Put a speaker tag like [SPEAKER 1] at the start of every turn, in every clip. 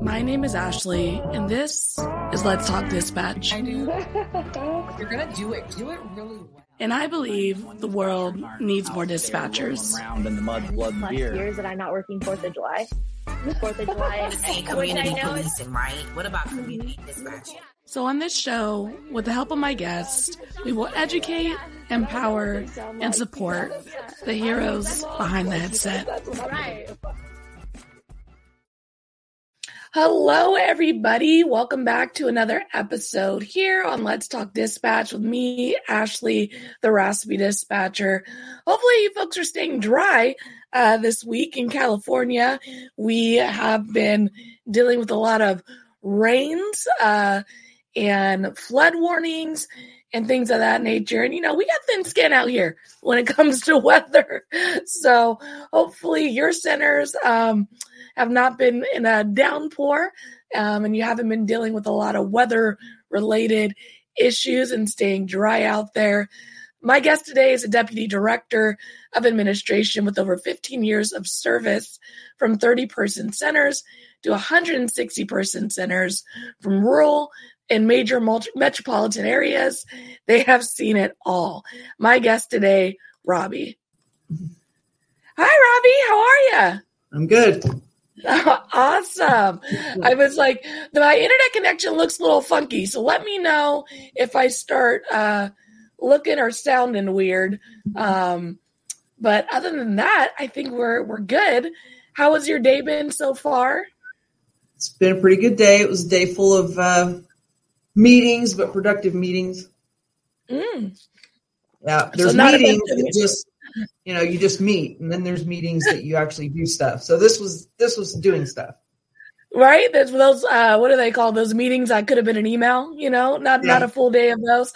[SPEAKER 1] My name is Ashley, and this is Let's Talk Dispatch.
[SPEAKER 2] I do. You're gonna do it. Do it really well.
[SPEAKER 1] And I believe the world needs more dispatchers.
[SPEAKER 3] Around in the mud, blood, and beer.
[SPEAKER 4] Years that I'm not working 4th of July. 4th of July.
[SPEAKER 5] Say community policing, right? What about community dispatching?
[SPEAKER 1] So on this show, with the help of my guests, we will educate, empower, and support the heroes behind the headset. Hello, everybody. Welcome back to another episode here on Let's Talk Dispatch with me, Ashley, the Raspy Dispatcher. Hopefully you folks are staying dry this week in California. We have been dealing with a lot of rains and flood warnings and things of that nature. And, you know, we got thin skin out here when it comes to weather. So hopefully your centers have not been in a downpour and you haven't been dealing with a lot of weather-related issues and staying dry out there. My guest today is a Deputy Director of Administration with over 15 years of service from 30-person centers to 160-person centers from rural and major metropolitan areas. They have seen it all. My guest today, Robbie. Hi, Robbie. How are you?
[SPEAKER 6] I'm good.
[SPEAKER 1] Awesome. I was like, my internet connection looks a little funky, so let me know if I start looking or sounding weird. But other than that, I think we're good. How has your day been so far?
[SPEAKER 6] It's been a pretty good day. It was a day full of meetings, but productive meetings. Yeah, there's meetings that just, you just meet, and then there's meetings that you actually do stuff. So this was doing stuff.
[SPEAKER 1] Right? There's those, what do they call those meetings? I could have been an email, not a full day of those.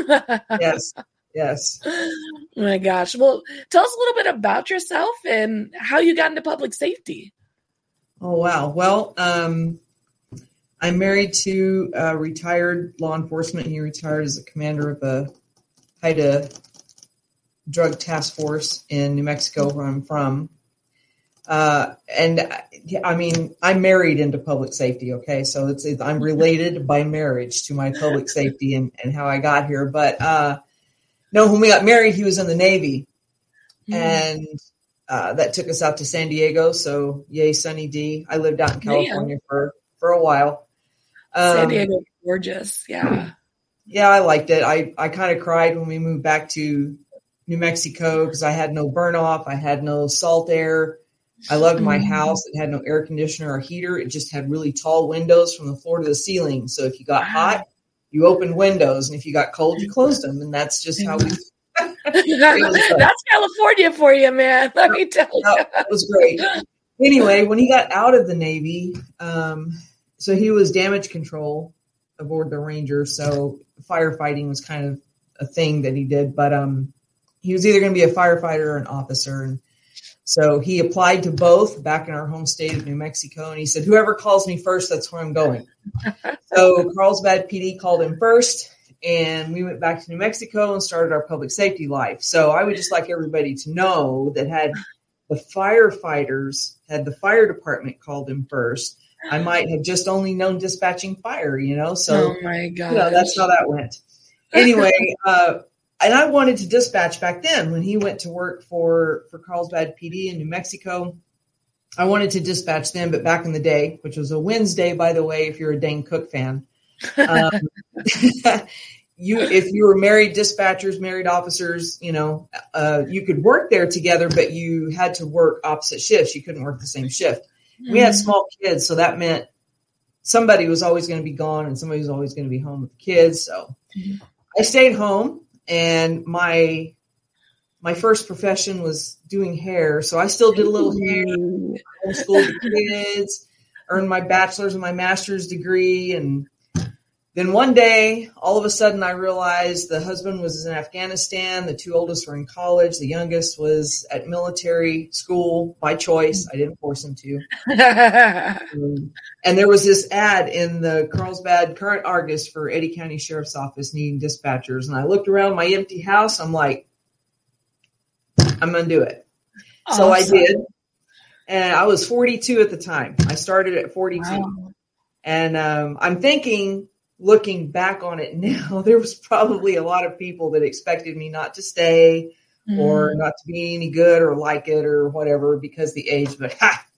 [SPEAKER 6] Yes.
[SPEAKER 1] Oh my gosh. Well, tell us a little bit about yourself and how you got into public safety.
[SPEAKER 6] Oh, wow. Well, I'm married to a retired law enforcement. He retired as a commander of the HIDTA drug task force in New Mexico, where I'm from. I'm married into public safety. Okay. So I'm related by marriage to my public safety and how I got here. But, no, when we got married, he was in the Navy and, that took us out to San Diego. So yay, Sunny D. I lived out in California for a while.
[SPEAKER 1] San Diego is gorgeous. Yeah.
[SPEAKER 6] Yeah. I liked it. I kind of cried when we moved back to New Mexico because I had no burn off. I had no salt air. I loved my house. It had no air conditioner or heater. It just had really tall windows from the floor to the ceiling. So if you got hot, you opened windows. And if you got cold, you closed them. And that's just how we.
[SPEAKER 1] That's California for you, man. Let me tell you.
[SPEAKER 6] That was great. Anyway, when he got out of the Navy, so he was damage control aboard the Ranger. So firefighting was kind of a thing that he did. But he was either going to be a firefighter or an officer. And so he applied to both back in our home state of New Mexico. And he said, whoever calls me first, that's where I'm going. So Carlsbad PD called him first. And we went back to New Mexico and started our public safety life. So I would just like everybody to know that had the firefighters, had the fire department called him first, I might have just only known dispatching fire, So,
[SPEAKER 1] oh my God,
[SPEAKER 6] that's how that went. Anyway, and I wanted to dispatch back then when he went to work for Carlsbad PD in New Mexico. I wanted to dispatch them, but back in the day, which was a Wednesday, by the way, if you're a Dane Cook fan, if you were married dispatchers, married officers, you could work there together, but you had to work opposite shifts. You couldn't work the same shift. We had small kids, so that meant somebody was always going to be gone and somebody was always going to be home with the kids. So I stayed home, and my first profession was doing hair. So I still did a little hair, homeschooled the kids, earned my bachelor's and my master's degree. And then one day, all of a sudden, I realized the husband was in Afghanistan. The two oldest were in college. The youngest was at military school by choice. I didn't force him to. And there was this ad in the Carlsbad Current Argus for Eddy County Sheriff's Office needing dispatchers. And I looked around my empty house. I'm like, I'm going to do it. Awesome. So I did. And I was 42 at the time. I started at 42.
[SPEAKER 1] Wow.
[SPEAKER 6] And I'm thinking, looking back on it now, there was probably a lot of people that expected me not to stay or not to be any good or like it or whatever because the age, but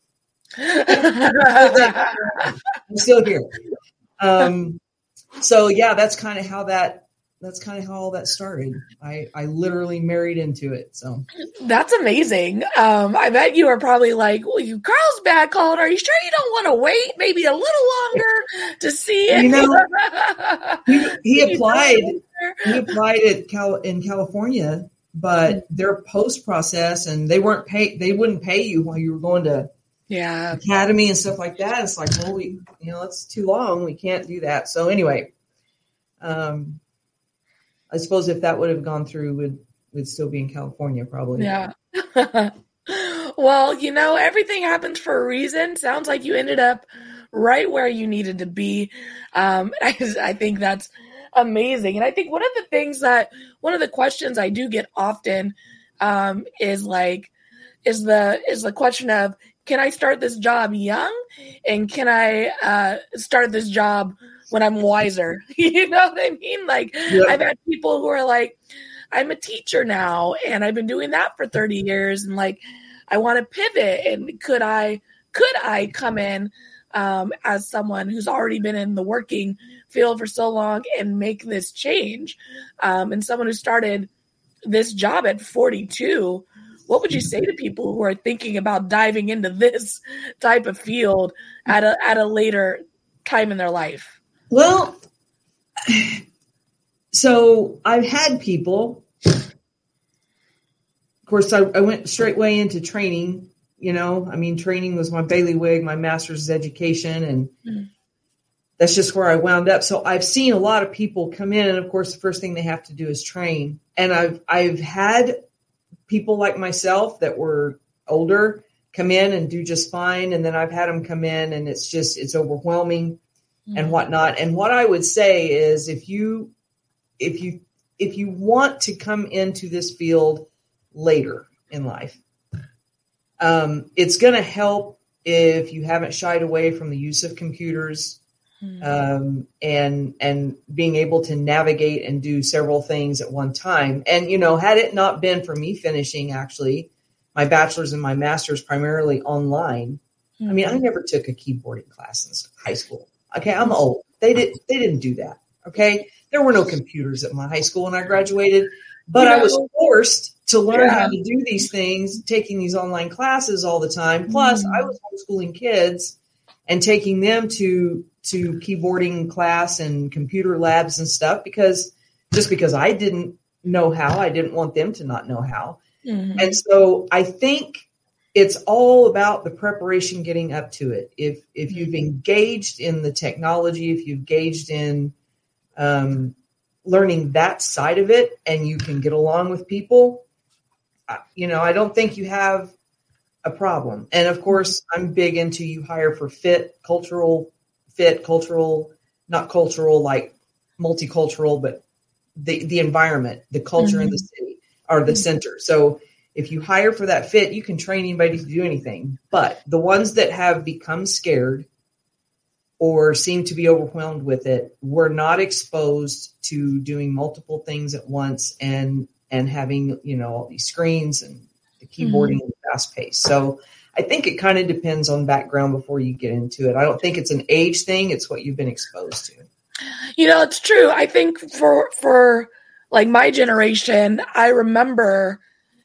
[SPEAKER 6] I'm still here. So yeah, that's kind of how all that started. I literally married into it. So
[SPEAKER 1] that's amazing. I bet you were probably like, well, you Carlsbad called. Are you sure you don't want to wait maybe a little longer to see it?
[SPEAKER 6] You know, he applied in California, but their post process and they wouldn't pay you while you were going to academy and stuff like that. It's like, well, it's too long. We can't do that. So anyway, I suppose if that would have gone through, we'd still be in California probably.
[SPEAKER 1] Yeah. Well, everything happens for a reason. Sounds like you ended up right where you needed to be. I think that's amazing. And I think one of the questions I do get often is the question of, can I start this job young? And can I start this job when I'm wiser? You know what I mean? I've had people who are like, I'm a teacher now and I've been doing that for 30 years. And I want to pivot. And could I come in as someone who's already been in the working field for so long and make this change? And someone who started this job at 42, what would you say to people who are thinking about diving into this type of field at a later time in their life?
[SPEAKER 6] Well, so I've had people, of course, I went straightway into training, training was my bailiwick, my master's education, and that's just where I wound up. So I've seen a lot of people come in, and of course, the first thing they have to do is train. And I've had people like myself that were older come in and do just fine. And then I've had them come in and it's overwhelming and whatnot. And what I would say is if you want to come into this field later in life, it's going to help if you haven't shied away from the use of computers, and being able to navigate and do several things at one time. And, had it not been for me finishing actually my bachelor's and my master's primarily online, I mean, I never took a keyboarding class in high school. Okay. I'm old. They didn't do that. Okay. There were no computers at my high school when I graduated, but I was forced to learn how to do these things, taking these online classes all the time. Plus I was homeschooling kids and taking them to keyboarding class and computer labs and stuff because I didn't know how, I didn't want them to not know how. And so I think it's all about the preparation getting up to it. If you've engaged in the technology, if you've engaged in learning that side of it and you can get along with people, I don't think you have a problem. And of course, I'm big into you hire for cultural, not cultural, like multicultural, but the environment, the culture in the city or the center. So if you hire for that fit, you can train anybody to do anything. But the ones that have become scared or seem to be overwhelmed with it were not exposed to doing multiple things at once and having, all these screens and the keyboarding and fast pace. So I think it kind of depends on background before you get into it. I don't think it's an age thing. It's what you've been exposed to.
[SPEAKER 1] It's true. I think for like my generation, I remember,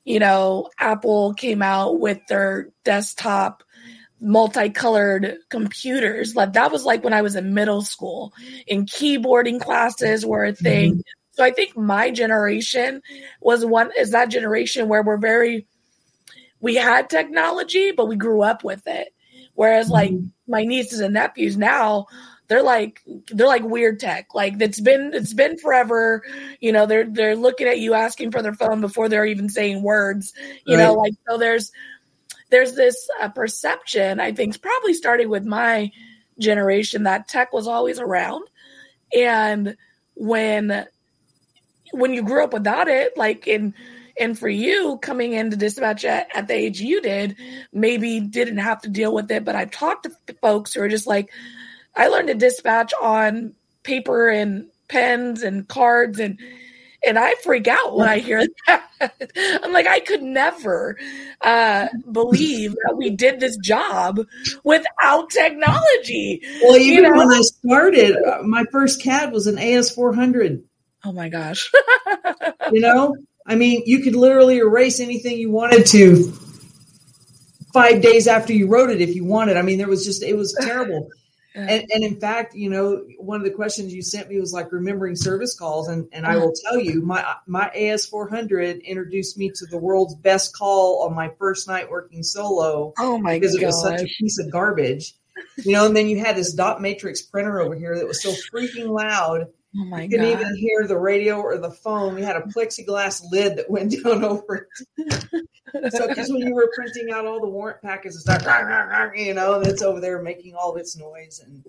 [SPEAKER 1] Apple came out with their desktop multicolored computers. Like that was like when I was in middle school and keyboarding classes were a thing. So I think my generation is that generation where we had technology, but we grew up with it. Whereas like my nieces and nephews now, they're like weird tech. Like it's been forever. They're looking at you asking for their phone before they're even saying words. So there's this perception, I think, probably starting with my generation that tech was always around. And when you grew up without it, like And for you coming into dispatch at the age you did, maybe didn't have to deal with it. But I've talked to folks who are just like, I learned to dispatch on paper and pens and cards, and I freak out when I hear that. I'm like, I could never believe that we did this job without technology.
[SPEAKER 6] Well, even when I started, my first CAD was an AS400.
[SPEAKER 1] Oh my gosh.
[SPEAKER 6] I mean, you could literally erase anything you wanted to 5 days after you wrote it if you wanted. I mean, it was terrible. And in fact, one of the questions you sent me was like remembering service calls. And I will tell you, my AS400 introduced me to the world's best call on my first night working solo.
[SPEAKER 1] Oh my god.
[SPEAKER 6] Because it was such a piece of garbage. And then you had this dot matrix printer over here that was so freaking loud.
[SPEAKER 1] Oh my god.
[SPEAKER 6] You couldn't even hear the radio or the phone. We had a plexiglass lid that went down over it. So because when you were printing out all the warrant packets, it's like, and it's over there making all of its noise. And,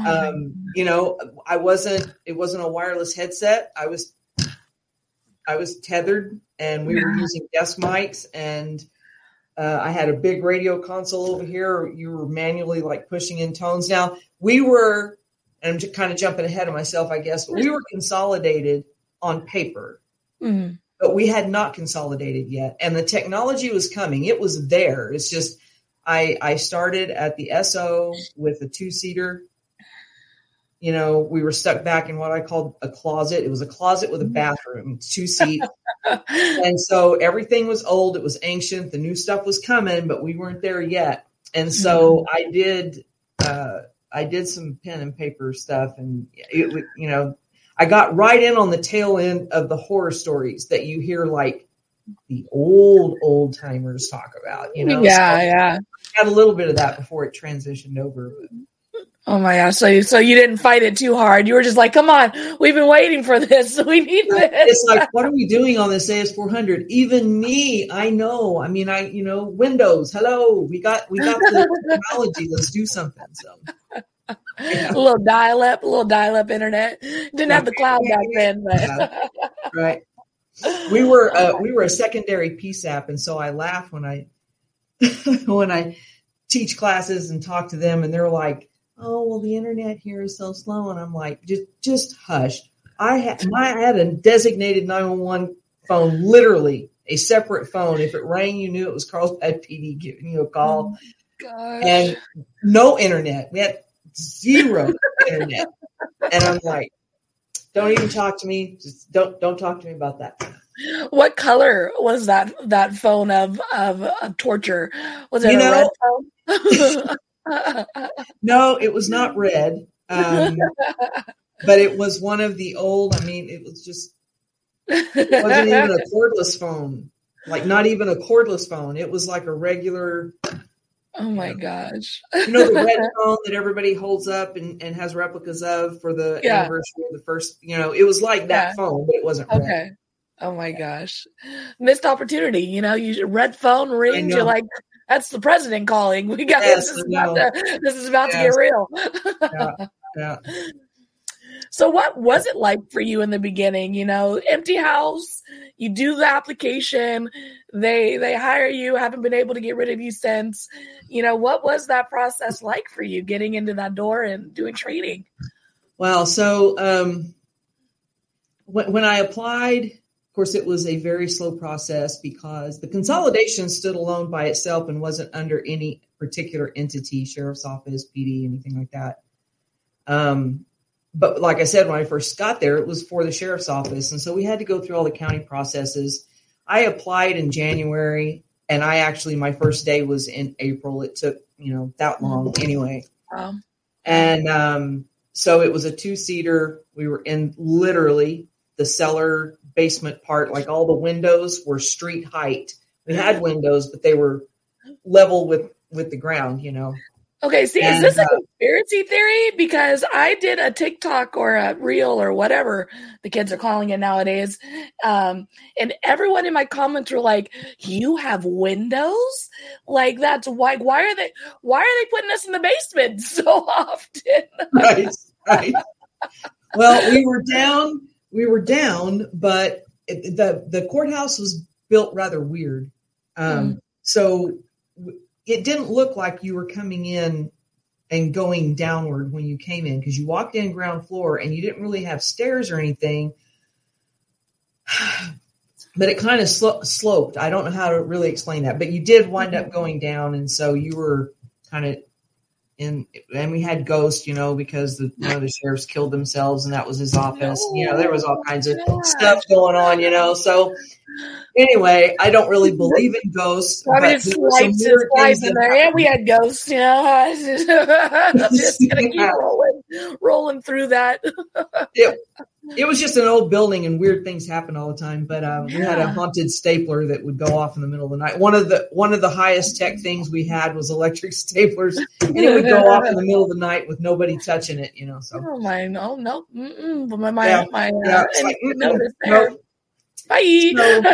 [SPEAKER 6] it wasn't a wireless headset. I was tethered, and we were using desk mics, and I had a big radio console over here. You were manually like pushing in tones. Now we were, and I'm just kind of jumping ahead of myself, I guess, but we were consolidated on paper. Mm-hmm. But we had not consolidated yet. And the technology was coming. It was there. It's just, I started at the SO with a 2-seater. We were stuck back in what I called a closet. It was a closet with a bathroom, 2-seat. And so everything was old. It was ancient. The new stuff was coming, but we weren't there yet. And so I did some pen and paper stuff, and I got right in on the tail end of the horror stories that you hear, like the old timers talk about,
[SPEAKER 1] Yeah,
[SPEAKER 6] so
[SPEAKER 1] yeah.
[SPEAKER 6] I had a little bit of that before it transitioned over.
[SPEAKER 1] Oh my gosh. So you didn't fight it too hard. You were just like, come on, we've been waiting for this. We need this.
[SPEAKER 6] It's like, what are we doing on this AS400? Even me, I know. I mean, Windows, hello, we got the technology. Let's do something. So. Yeah.
[SPEAKER 1] A little dial-up internet. Didn't have the cloud back then, but
[SPEAKER 6] yeah. Right. We were a secondary PSAP, and so I laugh when I teach classes and talk to them, and they're like, "Oh, well, the internet here is so slow," and I'm like, "Just hush." I had a designated 911 phone, literally a separate phone. If it rang, you knew it was Carlsbad PD giving you a call, and no internet. We had zero internet, and I'm like, don't even talk to me. Just don't talk to me about that.
[SPEAKER 1] What color was that phone of torture? Was it a red phone?
[SPEAKER 6] No, it was not red, but it was one of the old. I mean, it wasn't even a cordless phone. Like, not even a cordless phone. It was like a regular.
[SPEAKER 1] Oh my gosh.
[SPEAKER 6] The red phone that everybody holds up and has replicas of for the anniversary of the first, it was like that phone, but it wasn't red. Okay.
[SPEAKER 1] Oh my gosh. Missed opportunity. You red phone rings. You're like, that's the president calling. We got this is about to get real.
[SPEAKER 6] Yeah.
[SPEAKER 1] So what was it like for you in the beginning? Empty house, you do the application, they hire you, haven't been able to get rid of you since. What was that process like for you getting into that door and doing training?
[SPEAKER 6] Well, so when I applied, of course, it was a very slow process because the consolidation stood alone by itself and wasn't under any particular entity, sheriff's office, PD, anything like that. But like I said, when I first got there, it was for the sheriff's office. And so we had to go through all the county processes. I applied in January, and my first day was in April. It took, that long anyway. Wow. And so it was a 2-seater. We were in literally the cellar basement part. Like, all the windows were street height. We had windows, but they were level with the ground,
[SPEAKER 1] Okay, see, is this a conspiracy theory? Because I did a TikTok or a reel or whatever the kids are calling it nowadays, and everyone in my comments were like, "You have windows? Like, that's why are they putting us in the basement so often?"
[SPEAKER 6] Right. Well, we were down, but the courthouse was built rather weird. So it didn't look like you were coming in and going downward when you came in, because you walked in ground floor and you didn't really have stairs or anything, but it kind of sloped. I don't know how to really explain that, but you did wind up going down. And so you were kind of in, and we had ghosts, because one of the sheriffs killed themselves and that was his office. There was all kinds of stuff going on, so anyway, I don't really believe in ghosts.
[SPEAKER 1] I mean, it's slides in there, and we had ghosts. Just gonna keep rolling through that.
[SPEAKER 6] It was just an old building, and weird things happen all the time. But we had a haunted stapler that would go off in the middle of the night. One of the highest tech things we had was electric staplers, and it would go off in the middle of the night with nobody touching it. So.
[SPEAKER 1] Oh my, no.
[SPEAKER 6] Bye.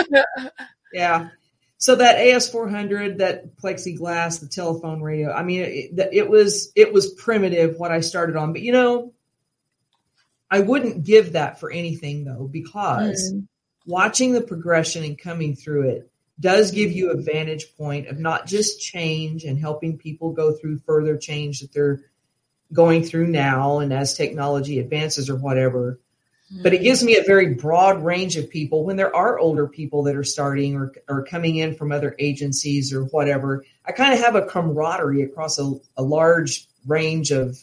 [SPEAKER 6] So that AS400, that plexiglass, the telephone radio. I mean, it was primitive what I started on, but I wouldn't give that for anything though, because watching the progression and coming through it does give you a vantage point of not just change and helping people go through further change that they're going through now and as technology advances or whatever. But it gives me a very broad range of people when there are older people that are starting or coming in from other agencies or whatever. I kind of have a camaraderie across a large range of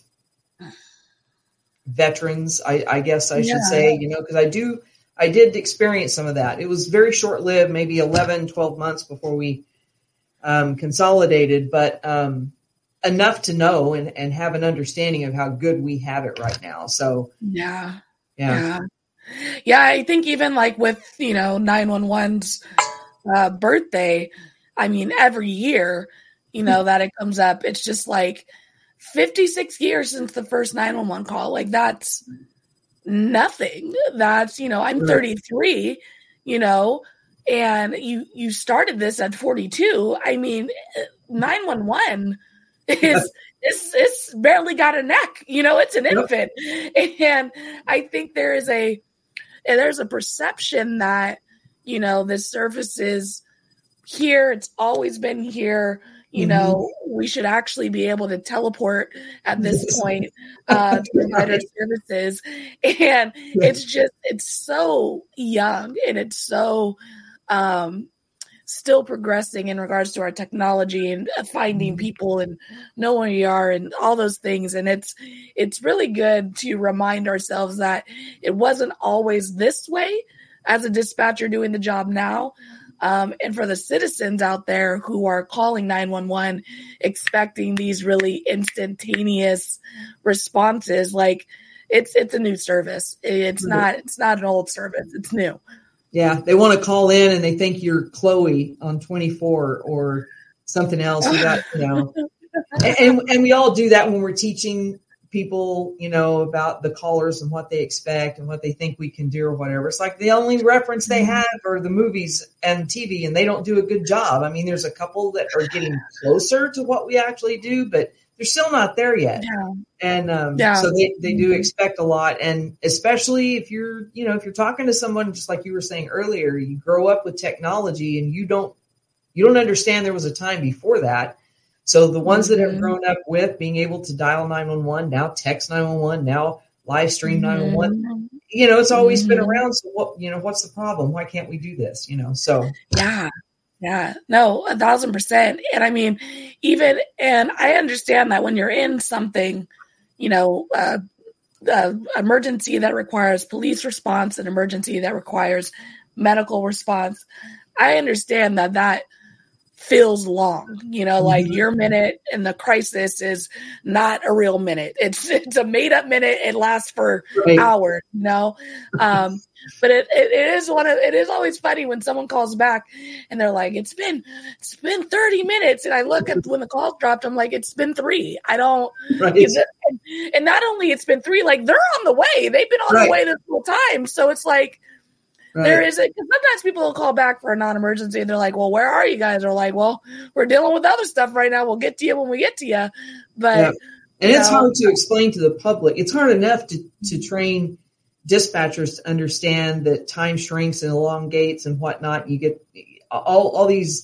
[SPEAKER 6] veterans, I guess I should say, because I did experience some of that. It was very short-lived, maybe 11, 12 months before we consolidated, but enough to know and have an understanding of how good we have it right now. So,
[SPEAKER 1] Yeah, I think even like with, 911's birthday, I mean, every year, that it comes up, it's just like 56 years since the first 911 call. Like, that's nothing. That's, I'm 33, and you started this at 42. I mean, 911 is... It's barely got a neck, it's an infant. And I think there's a perception that, this service is here. It's always been here. We should actually be able to teleport at this point to provide our services. And it's so young and it's so, still progressing in regards to our technology and finding people and know where you are and all those things. And it's really good to remind ourselves that it wasn't always this way as a dispatcher doing the job now. And for the citizens out there who are calling 911, expecting these really instantaneous responses, like it's a new service. It's not an old service. It's new.
[SPEAKER 6] Yeah, they want to call in and they think you're Chloe on 24 or something else. We got, and we all do that when we're teaching people, about the callers and what they expect and what they think we can do or whatever. It's like the only reference they have are the movies and TV, and they don't do a good job. I mean, there's a couple that are getting closer to what we actually do, but they're still not there yet. Yeah. And so they do expect a lot. And especially if you're talking to someone, just like you were saying earlier, you grow up with technology and you don't understand there was a time before that. So the ones that have grown up with being able to dial 911, now text 911, now live stream 911, it's always been around. So what's the problem? Why can't we do this? So.
[SPEAKER 1] Yeah, no, 1,000%. And I mean, and I understand that when you're in something, emergency that requires police response, an emergency that requires medical response, I understand that feels long, like your minute in the crisis is not a real minute. It's a made up minute. It lasts for hours, but it is always funny when someone calls back and they're like, it's been 30 minutes. And I look at when the call dropped, I'm like, it's been 3. I don't, and not only it's been 3, like they're on the way. They've been on the way this whole time. So it's like, there is sometimes people will call back for a non-emergency and they're like, well, where are you guys? Or like, well, we're dealing with other stuff right now. We'll get to you when we get to you. But
[SPEAKER 6] and it's hard to explain to the public. It's hard enough to train dispatchers to understand that time shrinks and elongates and whatnot. all these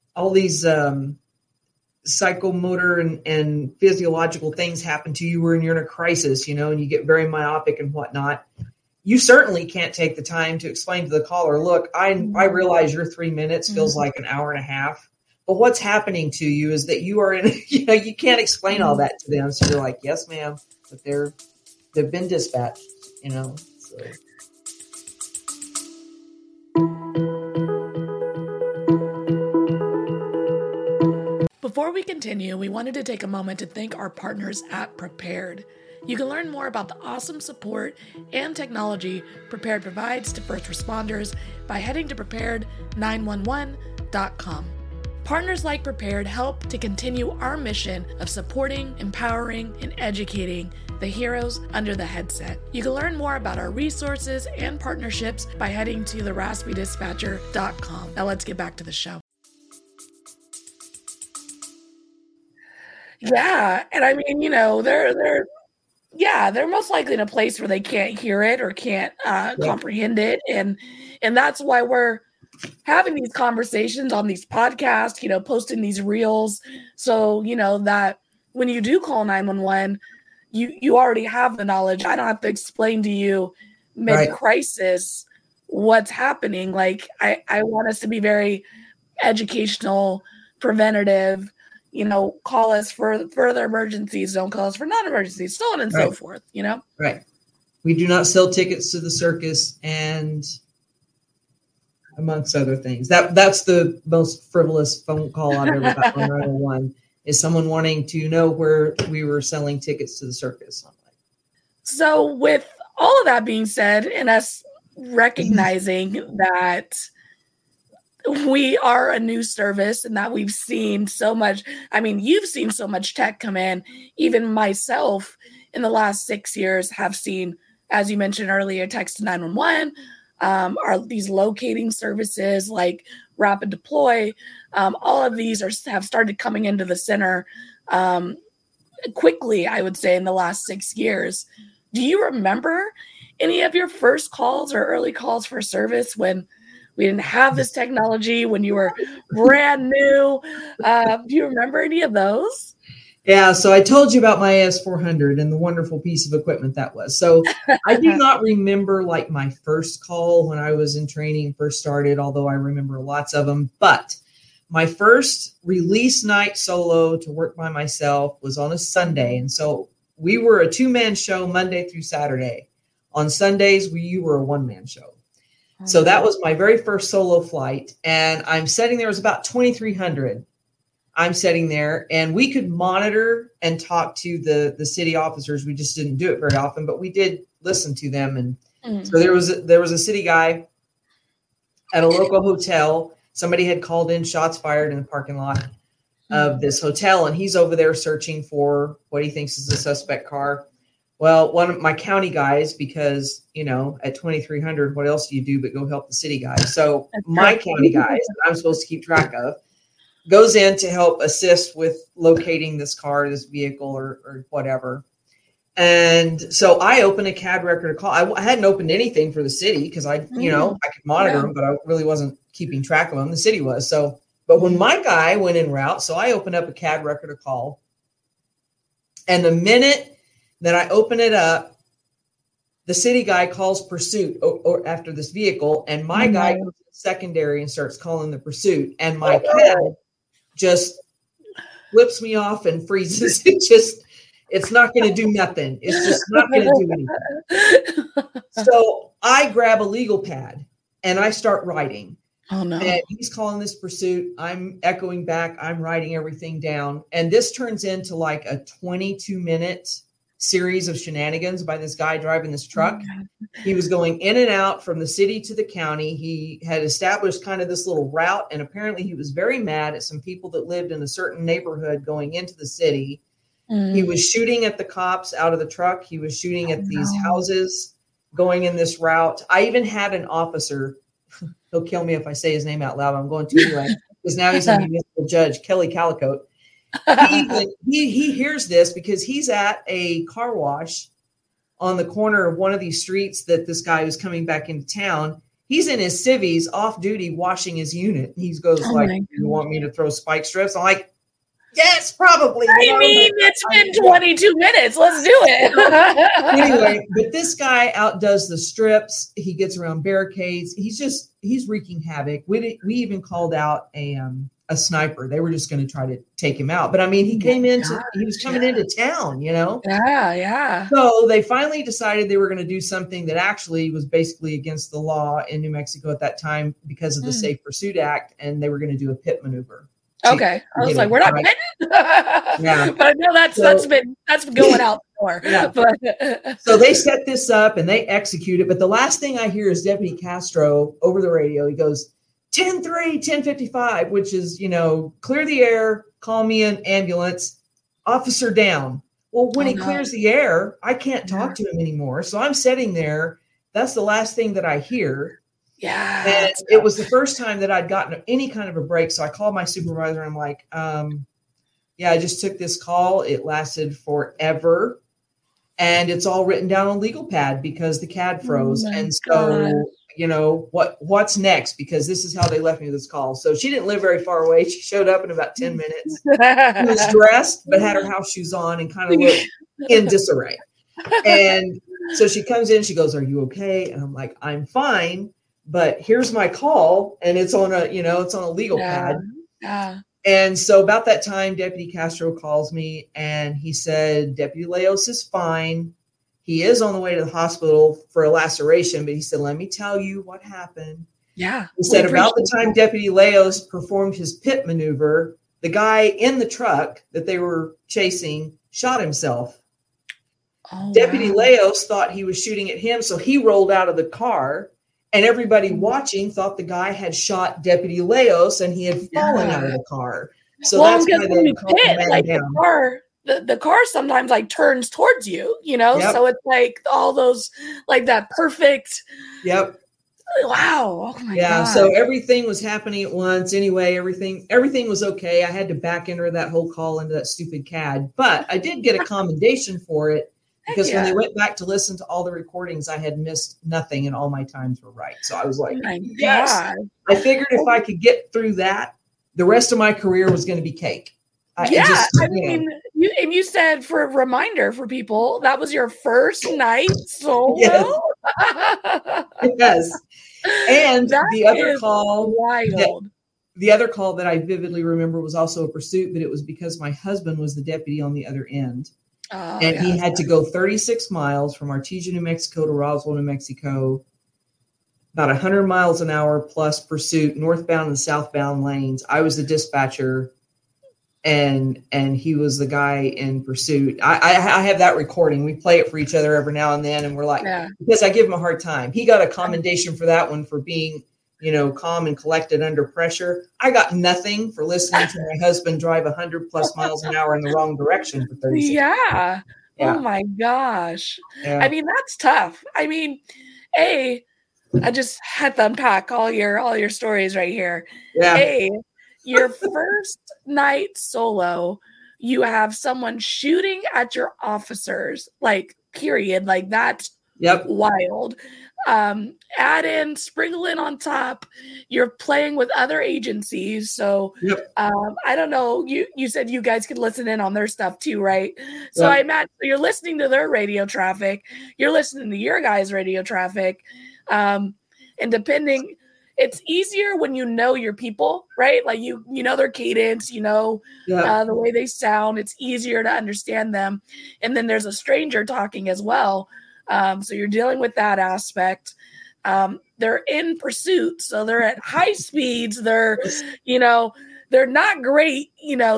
[SPEAKER 6] psychomotor and physiological things happen to you when you're in a crisis, and you get very myopic and whatnot. You certainly can't take the time to explain to the caller, look, I realize your 3 minutes feels like an hour and a half, but what's happening to you is that you are in, you can't explain all that to them. So you're like, yes, ma'am, but they've been dispatched, so.
[SPEAKER 1] Before we continue, we wanted to take a moment to thank our partners at Prepared. You can learn more about the awesome support and technology Prepared provides to first responders by heading to prepared911.com. Partners like Prepared help to continue our mission of supporting, empowering, and educating the heroes under the headset. You can learn more about our resources and partnerships by heading to theraspydispatcher.com. Now let's get back to the show. Yeah, and I mean, they're most likely in a place where they can't hear it or can't comprehend it, and that's why we're having these conversations on these podcasts, posting these reels, so that when you do call 911, you already have the knowledge. I don't have to explain to you mid-crisis what's happening. Like I want us to be very educational, preventative. Call us for further emergencies. Don't call us for non-emergencies, so on and so forth,
[SPEAKER 6] Right. We do not sell tickets to the circus and amongst other things. That's the most frivolous phone call I've ever got on 911 is someone wanting to know where we were selling tickets to the circus.
[SPEAKER 1] So with all of that being said, and us recognizing that we are a new service and that we've seen so much. I mean, you've seen so much tech come in. Even myself in the last 6 years have seen, as you mentioned earlier, text to 911, are these locating services like Rapid Deploy. All of these have started coming into the center quickly, I would say, in the last 6 years. Do you remember any of your first calls or early calls for service when we didn't have this technology, when you were brand new? Do you remember any of those?
[SPEAKER 6] Yeah, so I told you about my AS400 and the wonderful piece of equipment that was. So I do not remember like my first call when I was in training, first started, although I remember lots of them. But my first release night solo to work by myself was on a Sunday. And so we were a 2-man show Monday through Saturday. On Sundays, you were a 1-man show. So that was my very first solo flight. And I'm sitting there, it was about 2,300. I'm sitting there and we could monitor and talk to the city officers. We just didn't do it very often, but we did listen to them. And so there was a city guy at a local hotel. Somebody had called in shots fired in the parking lot of this hotel. And he's over there searching for what he thinks is a suspect car. Well, one of my county guys, because, at 2,300, what else do you do but go help the city guys? So my county guys that I'm supposed to keep track of goes in to help assist with locating this car, this vehicle or whatever. And so I opened a CAD record of call. I hadn't opened anything for the city because I could monitor them, but I really wasn't keeping track of them. The city was. So, but when my guy went en route, so I opened up a CAD record of call. And the minute that I open it up, the city guy calls pursuit or after this vehicle, and my guy goes to secondary and starts calling the pursuit, and my CAD just flips me off and freezes. It's not going to do nothing. It's just not going to do anything. So I grab a legal pad and I start writing.
[SPEAKER 1] Oh no!
[SPEAKER 6] And he's calling this pursuit. I'm echoing back. I'm writing everything down, and this turns into like a 22-minute series of shenanigans by this guy driving this truck. He was going in and out from the city to the county. He had established kind of this little route, and apparently he was very mad at some people that lived in a certain neighborhood going into the city. He was shooting at the cops out of the truck. He was shooting at these houses going in this route. I even had an officer, he'll kill me if I say his name out loud. I'm going to anyway, because now he's a municipal judge, Kelly Calicote. He hears this because he's at a car wash on the corner of one of these streets that this guy was coming back into town. He's in his civvies off duty washing his unit. He goes like, "You want me to throw spike strips?" I'm like, "Yes, probably."
[SPEAKER 1] It's been 22 minutes. Let's do it.
[SPEAKER 6] Anyway, but this guy outdoes the strips. He gets around barricades. He's wreaking havoc. We even called out a sniper. They were just going to try to take him out. But I mean, he was coming into town,
[SPEAKER 1] Yeah.
[SPEAKER 6] So they finally decided they were going to do something that actually was basically against the law in New Mexico at that time because of the Safe Pursuit Act. And they were going to do a pit maneuver.
[SPEAKER 1] Okay. I was like, we're not pitting.
[SPEAKER 6] Yeah.
[SPEAKER 1] But I know that's been going out before.
[SPEAKER 6] Yeah.
[SPEAKER 1] But
[SPEAKER 6] so they set this up and they execute it. But the last thing I hear is Deputy Castro over the radio. He goes, 10-3, 10:55, which is, clear the air, call me an ambulance, officer down. Well, when he clears the air, I can't talk to him anymore. So I'm sitting there. That's the last thing that I hear.
[SPEAKER 1] Yeah.
[SPEAKER 6] And it was the first time that I'd gotten any kind of a break. So I called my supervisor and I'm like, I just took this call. It lasted forever. And it's all written down on legal pad because the CAD froze. And so, what's next? Because this is how they left me this call. So she didn't live very far away. She showed up in about 10 minutes. She was dressed, but had her house shoes on and kind of looked in disarray. And so she comes in, she goes, "Are you okay?" And I'm like, "I'm fine, but here's my call." And it's on a legal pad.
[SPEAKER 1] Yeah.
[SPEAKER 6] And so about that time, Deputy Castro calls me and he said, "Deputy Leos is fine. He is on the way to the hospital for a laceration," but he said, "Let me tell you what happened."
[SPEAKER 1] Yeah.
[SPEAKER 6] He said about the time Deputy Leos performed his pit maneuver, the guy in the truck that they were chasing shot himself.
[SPEAKER 1] Oh,
[SPEAKER 6] Deputy Leos thought he was shooting at him, so he rolled out of the car, and everybody watching thought the guy had shot Deputy Leos and he had fallen out of the car. So that's why they called him
[SPEAKER 1] like
[SPEAKER 6] down.
[SPEAKER 1] The car sometimes like turns towards you,
[SPEAKER 6] Yep.
[SPEAKER 1] So it's like all those, like that perfect.
[SPEAKER 6] Yep.
[SPEAKER 1] Wow. Oh my God.
[SPEAKER 6] So everything was happening at once. Anyway, everything was okay. I had to back enter that whole call into that stupid CAD, but I did get a commendation for it because when they went back to listen to all the recordings, I had missed nothing and all my times were right. So I was like, yes. I figured if I could get through that, the rest of my career was going to be cake.
[SPEAKER 1] You said, for a reminder for people, that was your first night solo.
[SPEAKER 6] Yes. And the other call,
[SPEAKER 1] wild.
[SPEAKER 6] The other call that I vividly remember was also a pursuit, but it was because my husband was the deputy on the other end. He had to go 36 miles from Artesia, New Mexico to Roswell, New Mexico, about 100 miles an hour plus pursuit, northbound and southbound lanes. I was the dispatcher. And he was the guy in pursuit. I have that recording. We play it for each other every now and then. And we're like, because I give him a hard time. He got a commendation for that one for being, calm and collected under pressure. I got nothing for listening to my husband drive 100 plus miles an hour in the wrong direction for 30 seconds.
[SPEAKER 1] Yeah. Oh my gosh.
[SPEAKER 6] Yeah.
[SPEAKER 1] I mean, that's tough. I mean, I just had to unpack all your stories right here.
[SPEAKER 6] Yeah.
[SPEAKER 1] Your first night solo, you have someone shooting at your officers, like, period. Like, that's wild. Sprinkle in on top, you're playing with other agencies. So I don't know. You said you guys could listen in on their stuff too, right? So I imagine you're listening to their radio traffic. You're listening to your guys' radio traffic. And depending... It's easier when you know your people, right? Like you know their cadence, the way they sound. It's easier to understand them. And then there's a stranger talking as well. So you're dealing with that aspect. They're in pursuit, so they're at high speeds. They're not great.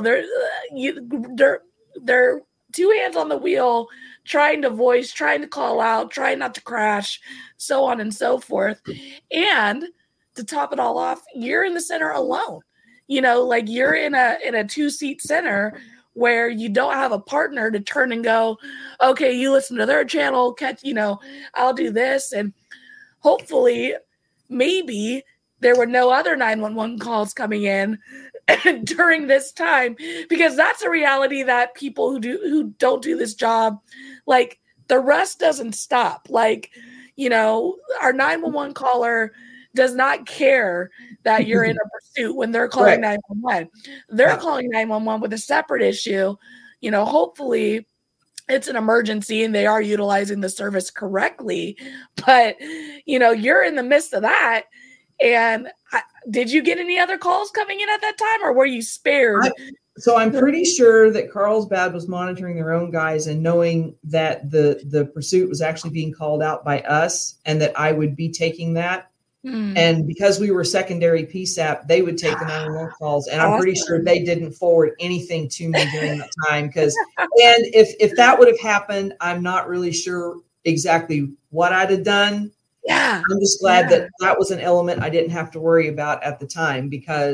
[SPEAKER 1] They're two hands on the wheel, trying to voice, trying to call out, trying not to crash, so on and so forth. And to top it all off, you're in the center alone. Like you're in a 2-seat center where you don't have a partner to turn and go, okay, you listen to their channel, I'll do this. And hopefully, maybe there were no other 911 calls coming in during this time, because that's a reality that people who don't do this job, like the rust doesn't stop. Like, our 911 caller does not care that you're in a pursuit when they're calling 911. They're calling 911 with a separate issue. Hopefully it's an emergency and they are utilizing the service correctly. But, you're in the midst of that. And did you get any other calls coming in at that time, or were you spared?
[SPEAKER 6] So I'm pretty sure that Carlsbad was monitoring their own guys and knowing that the pursuit was actually being called out by us and that I would be taking that. And because we were secondary PSAP, they would take the 911 calls. And I'm pretty sure they didn't forward anything to me during that time. And if that would have happened, I'm not really sure exactly what I'd have done.
[SPEAKER 1] Yeah.
[SPEAKER 6] I'm just glad that was an element I didn't have to worry about at the time because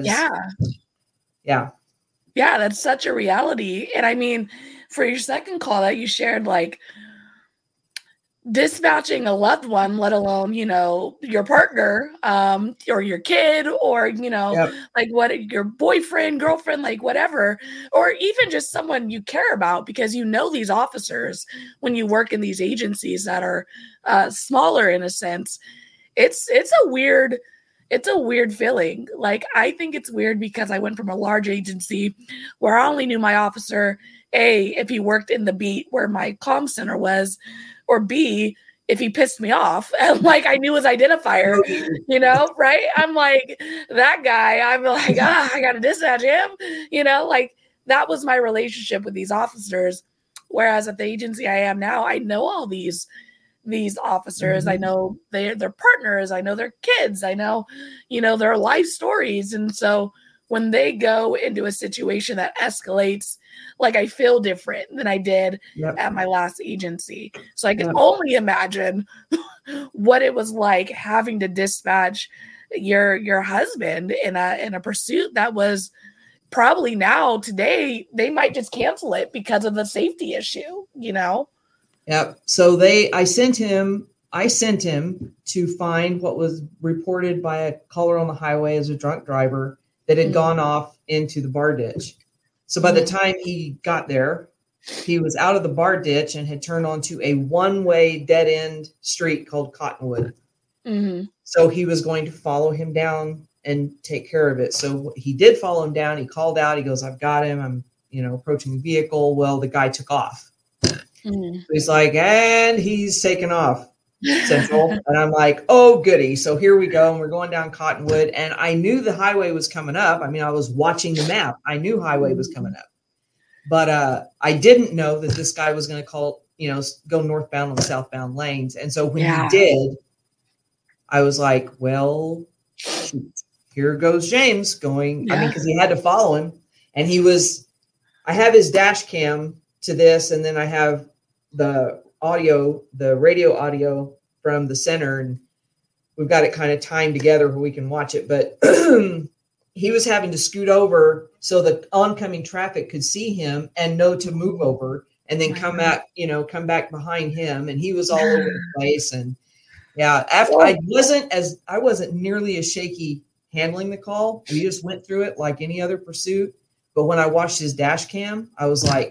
[SPEAKER 1] Yeah, that's such a reality. And I mean, for your second call that you shared, like dispatching a loved one, let alone, your partner, or your kid, or, like what your boyfriend, girlfriend, like whatever, or even just someone you care about, because these officers when you work in these agencies that are smaller in a sense. It's a weird feeling. Like, I think it's weird because I went from a large agency where I only knew my officer, A, if he worked in the beat where my comm center was, or B, if he pissed me off. And like, I knew his identifier, right? I'm like, that guy, I'm like, I got to dispatch him, like that was my relationship with these officers. Whereas at the agency I am now, I know all these officers. I know their partners. I know their kids. I know, their life stories. And so when they go into a situation that escalates, like I feel different than I did at my last agency. So I can only imagine what it was like having to dispatch your husband in a pursuit that was probably today, they might just cancel it because of the safety issue,
[SPEAKER 6] Yep. So I sent him to find what was reported by a caller on the highway as a drunk driver that had gone off into the bar ditch. So by the time he got there, he was out of the bar ditch and had turned onto a one-way dead end street called Cottonwood. So he was going to follow him down and take care of it. So he did follow him down. He called out. He goes, "I've got him. I'm, approaching the vehicle." Well, the guy took off. He's like, and he's taken off Central. And I'm like, oh, goody. So here we go. And we're going down Cottonwood. And I knew the highway was coming up. I mean, I was watching the map. I knew highway was coming up. But I didn't know that this guy was going to go northbound on the southbound lanes. And so when he did, I was like, well, shoot, here goes James going. I mean, because he had to follow him. And I have his dash cam to this, and then I have the radio audio from the center, and we've got it kind of timed together where we can watch it. But he was having to scoot over so the oncoming traffic could see him and know to move over, and then come back behind him. And he was all over the place. And after I wasn't nearly as shaky handling the call. We just went through it like any other pursuit. But when I watched his dash cam, I was like,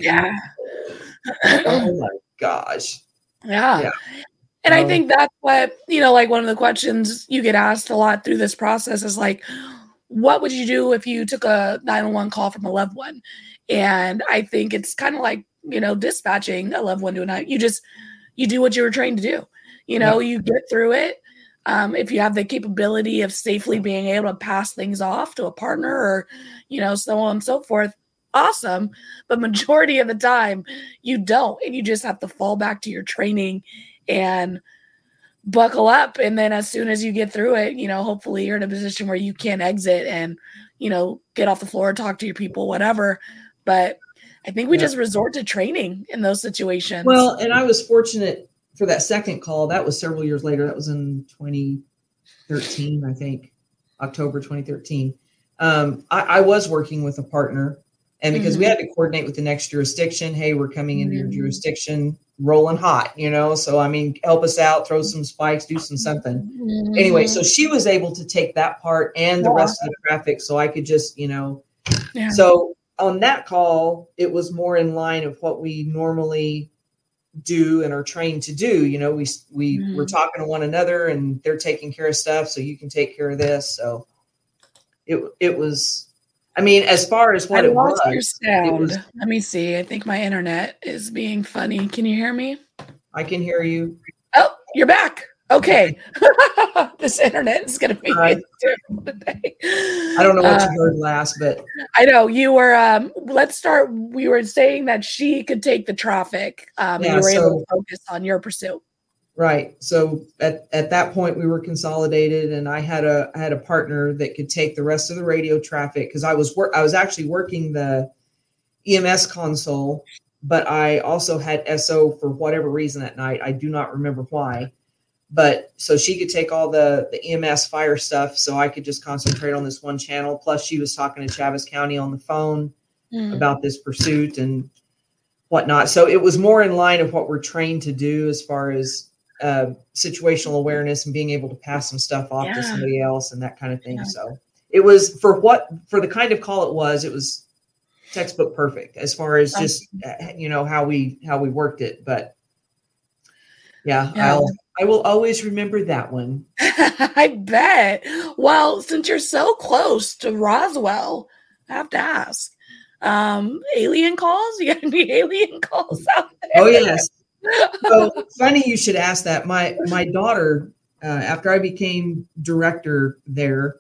[SPEAKER 6] oh my gosh.
[SPEAKER 1] Yeah. And I think that's what, like one of the questions you get asked a lot through this process is like, what would you do if you took a 911 call from a loved one? And I think it's kind of like, dispatching a loved one to a night. You do what you were trained to do. You get through it. If you have the capability of safely being able to pass things off to a partner or, so on and so forth, awesome. But majority of the time you don't, and you just have to fall back to your training and buckle up. And then as soon as you get through it, hopefully you're in a position where you can exit and, get off the floor, talk to your people, whatever. But I think we just resort to training in those situations.
[SPEAKER 6] Well, and I was fortunate for that second call. That was several years later. That was in 2013, I think, October 2013. I was working with a partner, and because we had to coordinate with the next jurisdiction, hey, we're coming into your jurisdiction rolling hot, so I mean, help us out, throw some spikes, do something. Anyway, so she was able to take that part and the rest of the traffic, so I could just, So on that call, it was more in line of what we normally do and are trained to do. You know, we're talking to one another, and they're taking care of stuff, so you can take care of this. So it was, I mean, as far as what
[SPEAKER 1] I
[SPEAKER 6] it
[SPEAKER 1] lost
[SPEAKER 6] was,
[SPEAKER 1] your sound. Let me see. I think my internet is being funny. Can you hear me?
[SPEAKER 6] I can hear you.
[SPEAKER 1] Oh, you're back. Okay. This internet is going to be terrible today.
[SPEAKER 6] I don't know what you heard last, but
[SPEAKER 1] I know you were, let's start. We were saying that she could take the traffic. And you were able to focus on your pursuit.
[SPEAKER 6] Right. So at that point we were consolidated, and I had a partner that could take the rest of the radio traffic, because I was actually working the EMS console, but I also had SO for whatever reason that night. I do not remember why. But so she could take all the EMS fire stuff, so I could just concentrate on this one channel. Plus she was talking to Chaves County on the phone about this pursuit and whatnot. So it was more in line of what we're trained to do as far as situational awareness and being able to pass some stuff off to somebody else and that kind of thing. So it was for the kind of call it was textbook perfect as far as just, how we worked it. But I will always remember that one.
[SPEAKER 1] I bet. Well, since you're so close to Roswell, I have to ask, alien calls? You got any alien calls out there?
[SPEAKER 6] Oh, yes. So funny you should ask that. My daughter, after I became director there,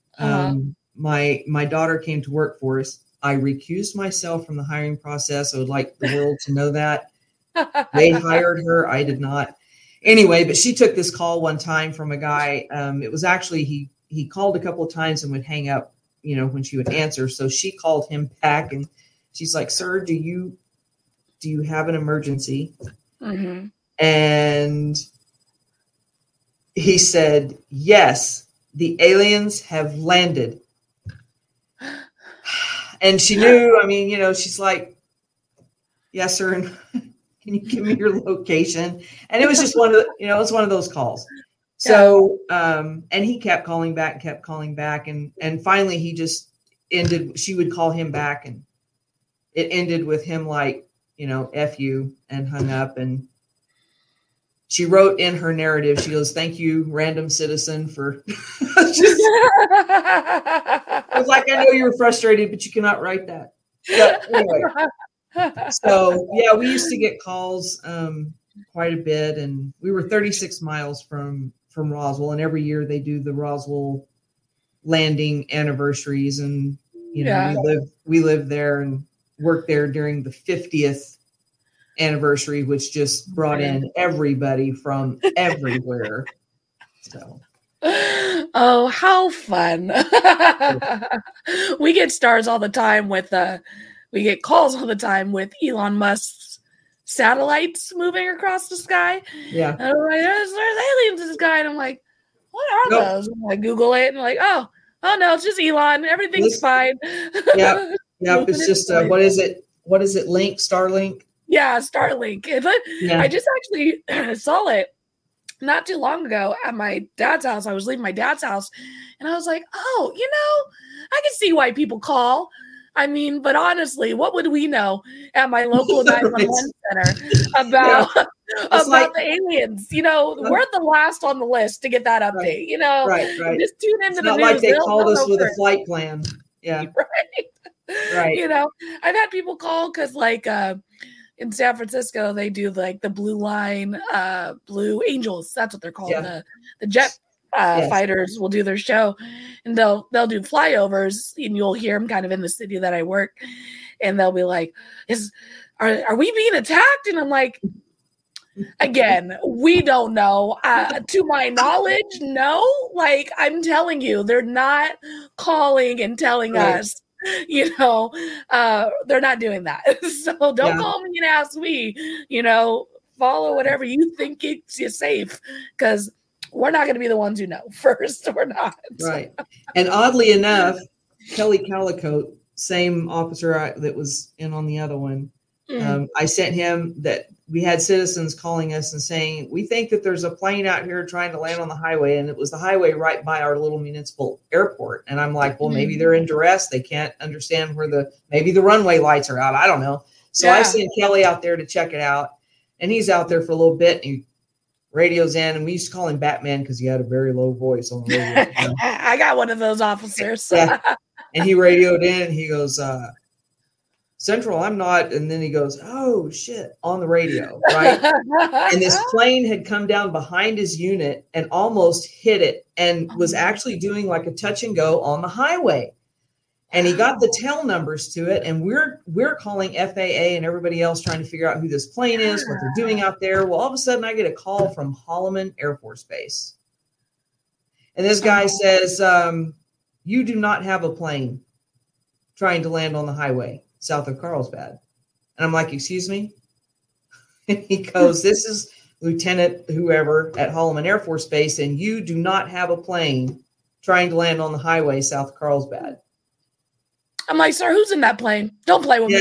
[SPEAKER 6] my daughter came to work for us. I recused myself from the hiring process. I would like the world to know that. They hired her. I did not. Anyway, but she took this call one time from a guy. It was actually, he called a couple of times and would hang up, when she would answer. So she called him back and she's like, "Sir, do you have an emergency?" Mm-hmm. And he said, "Yes, the aliens have landed." And she knew, she's like, "Yes, sir. And can you give me your location?" And it was just one of those calls. So, and he kept calling back. And finally he just ended, she would call him back and it ended with him like, F you, and hung up. And she wrote in her narrative, she goes, "Thank you, random citizen, for," I was like, "I know you were frustrated, but you cannot write that." But anyway. So we used to get calls quite a bit, and we were 36 miles from Roswell, and every year they do the Roswell landing anniversaries, and we lived there and worked there during the 50th anniversary, which just brought in everybody from everywhere. So.
[SPEAKER 1] Oh, how fun. We get stars all the time with we get calls all the time with Elon Musk's satellites moving across the sky. Yeah. And I'm like, there's aliens in the sky. And I'm like, what are those? And I Google it and I'm like, oh no, it's just Elon. Everything's fine.
[SPEAKER 6] Yeah. It's just, what is it? Starlink?
[SPEAKER 1] Yeah, Starlink. I just actually saw it not too long ago at my dad's house. I was leaving my dad's house and I was like, oh, I can see why people call. I mean, but honestly, what would we know at my local 911 center about the aliens? We're the last on the list to get that update.
[SPEAKER 6] Right.
[SPEAKER 1] Just tune into the
[SPEAKER 6] news. Not like they called us with a flight plan. Yeah. Right.
[SPEAKER 1] I've had people call because in San Francisco, they do the Blue Line, Blue Angels. That's what they're called. Yeah. The jet fighters will do their show, and they'll do flyovers, and you'll hear them kind of in the city that I work, and they'll be like, are we being attacked? And I'm like, again, we don't know. To my knowledge, no. I'm telling you, they're not calling and telling us. They're not doing that. So don't call me and ask me. Follow whatever you think keeps you safe, because we're not going to be the ones who know first. We're not.
[SPEAKER 6] Right. And oddly enough, Kelly Calicote, same officer that was in on the other one, I sent him that we had citizens calling us and saying, "We think that there's a plane out here trying to land on the highway." And it was the highway right by our little municipal airport. And I'm like, well, maybe they're in duress. They can't understand maybe the runway lights are out. I don't know. So I sent Kelly out there to check it out. And he's out there for a little bit. And he radios in, and we used to call him Batman because he had a very low voice on the radio. You know?
[SPEAKER 1] I got one of those officers.
[SPEAKER 6] Yeah. And he radioed in. He goes, Central, I'm not. And then he goes, oh, shit, on the radio, right? And this plane had come down behind his unit and almost hit it and was actually doing like a touch and go on the highway. And he got the tail numbers to it. And we're calling FAA and everybody else trying to figure out who this plane is, what they're doing out there. Well, all of a sudden I get a call from Holloman Air Force Base. And this guy says, you do not have a plane trying to land on the highway south of Carlsbad. And I'm like, excuse me? And he goes, this is Lieutenant whoever at Holloman Air Force Base, and you do not have a plane trying to land on the highway south of Carlsbad.
[SPEAKER 1] I'm like, sir, who's in that plane? Don't play with me.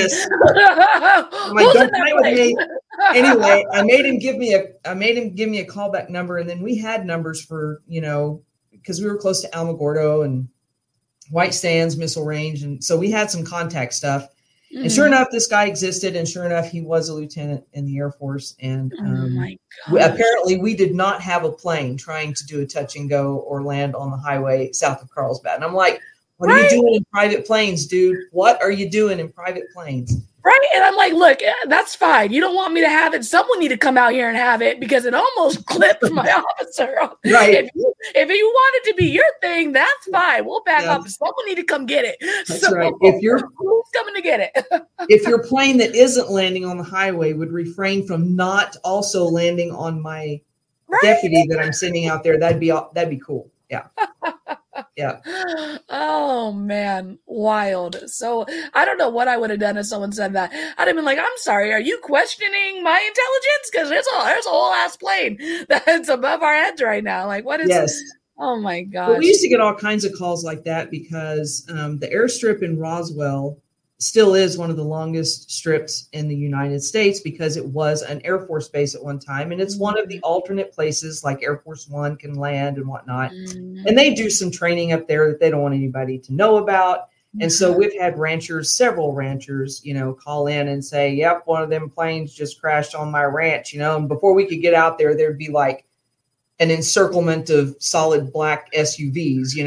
[SPEAKER 6] I'm like, don't play with me. Anyway, I made him give me a callback number, and then we had numbers for, because we were close to Alamogordo and White Sands Missile Range, and so we had some contact stuff. Mm-hmm. And sure enough, this guy existed, and sure enough, he was a lieutenant in the Air Force. And apparently, we did not have a plane trying to do a touch and go or land on the highway south of Carlsbad. And I'm like, what are you doing in private planes, dude? What are you doing in private planes?
[SPEAKER 1] Right. And I'm like, look, that's fine. You don't want me to have it. Someone need to come out here and have it because it almost clipped my officer.
[SPEAKER 6] Right.
[SPEAKER 1] If you want it to be your thing, that's fine. We'll back up. Someone need to come get it.
[SPEAKER 6] That's right.
[SPEAKER 1] Who's coming to get it?
[SPEAKER 6] If your plane that isn't landing on the highway would refrain from not also landing on my deputy that I'm sending out there, that'd be cool. Yeah. Yeah.
[SPEAKER 1] Oh man, wild. So I don't know what I would have done if someone said that. I'd have been like, I'm sorry, are you questioning my intelligence? Because there's a whole ass plane that's above our heads right now. Like, what is
[SPEAKER 6] Yes.
[SPEAKER 1] Oh my gosh.
[SPEAKER 6] Well, we used to get all kinds of calls like that because the airstrip in Roswell still is one of the longest strips in the United States because it was an Air Force base at one time. And it's one of the alternate places like Air Force One can land and whatnot. Mm-hmm. And they do some training up there that they don't want anybody to know about. And so we've had several ranchers, call in and say, yep, one of them planes just crashed on my ranch, and before we could get out there, there'd be like an encirclement of solid black SUVs,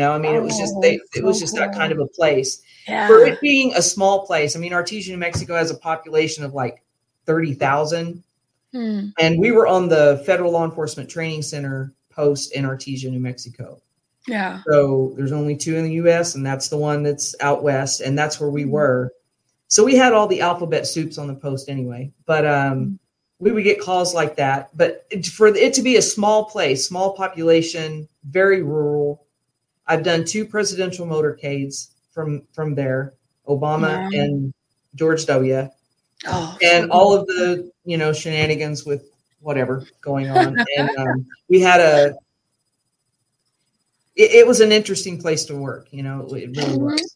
[SPEAKER 6] it was just that kind of a place. Yeah. For it being a small place, Artesia, New Mexico has a population of like 30,000. And we were on the Federal Law Enforcement Training Center post in Artesia, New Mexico.
[SPEAKER 1] Yeah.
[SPEAKER 6] So there's only 2 in the U.S., and that's the one that's out west, and that's where we were. So we had all the alphabet soups on the post anyway. But we would get calls like that. But for it to be a small place, small population, very rural, I've done 2 presidential motorcades from there, Obama and George W. And all of the, shenanigans with whatever going on. And we had it was an interesting place to work. It really was.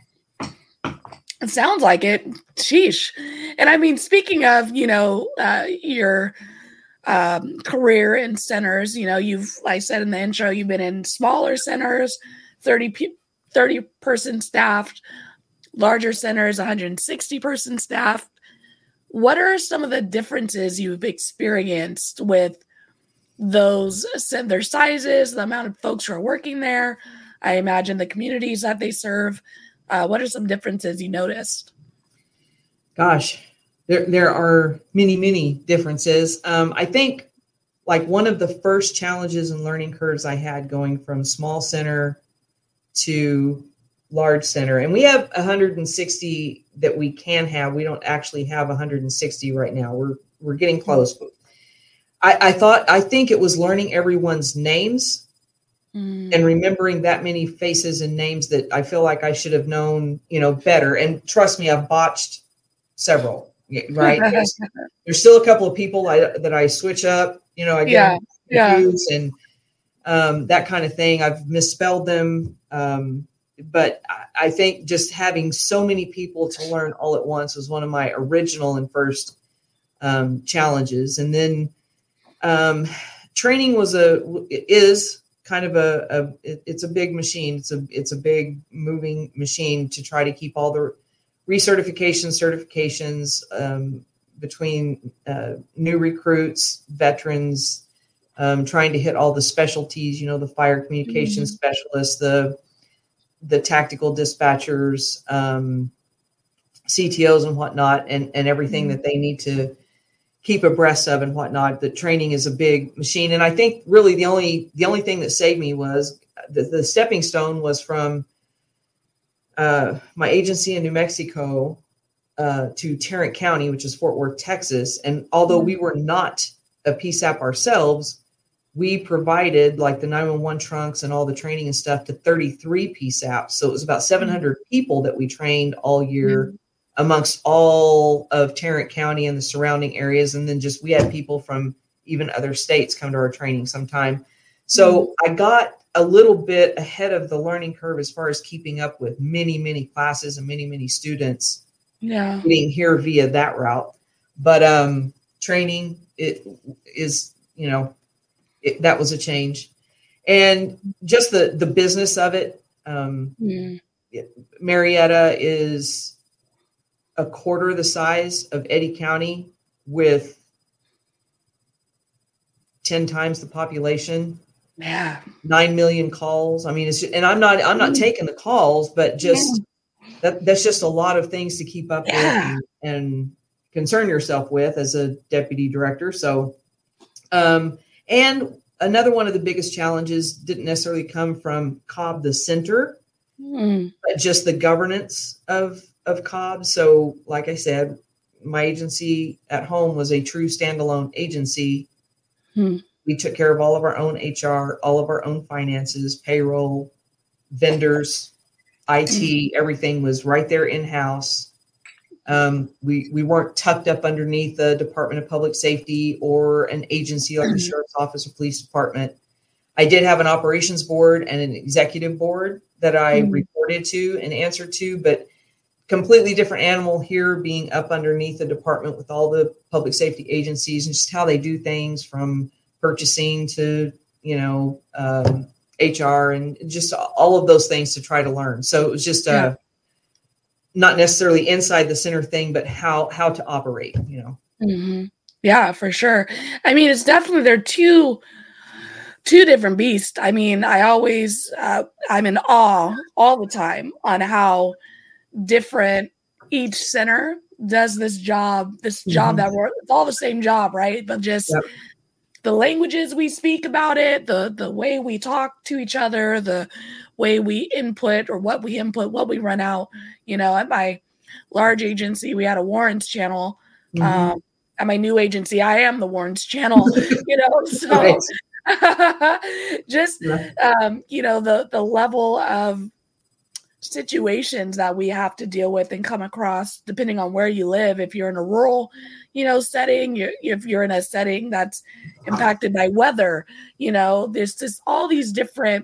[SPEAKER 1] It sounds like it. Sheesh. And speaking of, your career in centers, like I said in the intro, you've been in smaller centers, 30 person staffed, larger centers, 160 person staffed. What are some of the differences you've experienced with those, their sizes, the amount of folks who are working there? I imagine the communities that they serve. What are some differences you noticed?
[SPEAKER 6] Gosh, there are many, many differences. I think like one of the first challenges and learning curves I had going from small center to large center, and we have 160 that we can have. We don't actually have 160 right now. We're getting close. But I think it was learning everyone's names and remembering that many faces and names that I feel like I should have known, better. And trust me, I've botched several, right? There's still a couple of people that I switch up, I get confused and that kind of thing. I've misspelled them. But I think just having so many people to learn all at once was one of my original and first challenges. And then training is kind of it's a big machine. It's a big moving machine to try to keep all the recertifications, certifications, between new recruits, veterans, trying to hit all the specialties, the fire communications specialists, the tactical dispatchers, CTOs and whatnot, and everything that they need to keep abreast of and whatnot. The training is a big machine. And I think really the only thing that saved me was the stepping stone was from my agency in New Mexico to Tarrant County, which is Fort Worth, Texas. And although we were not a PSAP ourselves, we provided like the 911 trunks and all the training and stuff to 33 PSAPs. So it was about 700 people that we trained all year amongst all of Tarrant County and the surrounding areas. And then we had people from even other states come to our training sometime. So I got a little bit ahead of the learning curve as far as keeping up with many, many classes and many, many students getting here via that route. But training, it is, that was a change. And just the business of it. Marietta is a quarter the size of Eddy County with 10 times the population. 9 million calls. I mean, and I'm not taking the calls, but just that's just a lot of things to keep up with and concern yourself with as a deputy director. So, and another one of the biggest challenges didn't necessarily come from Cobb, the center, but just the governance of Cobb. So like I said, my agency at home was a true standalone agency. We took care of all of our own HR, all of our own finances, payroll, vendors, IT, everything was right there in-house. We weren't tucked up underneath the Department of Public Safety or an agency like the Sheriff's Office or Police Department. I did have an operations board and an executive board that I reported to and answered to, but completely different animal here, being up underneath the department with all the public safety agencies and just how they do things from purchasing to, HR and just all of those things to try to learn. So it was just not necessarily inside the center thing, but how to operate,
[SPEAKER 1] Yeah, for sure. I mean, it's definitely, they're two different beasts. I mean, I'm in awe all the time on how different each center does this job that it's all the same job, right? But just the languages we speak about it, the way we talk to each other, the way we input or what we input, what we run out. At my large agency, we had a warrants channel. At my new agency, I am the warrants channel, so just, the level of situations that we have to deal with and come across depending on where you live. If you're in a rural, setting, if you're in a setting that's impacted by weather, there's just all these different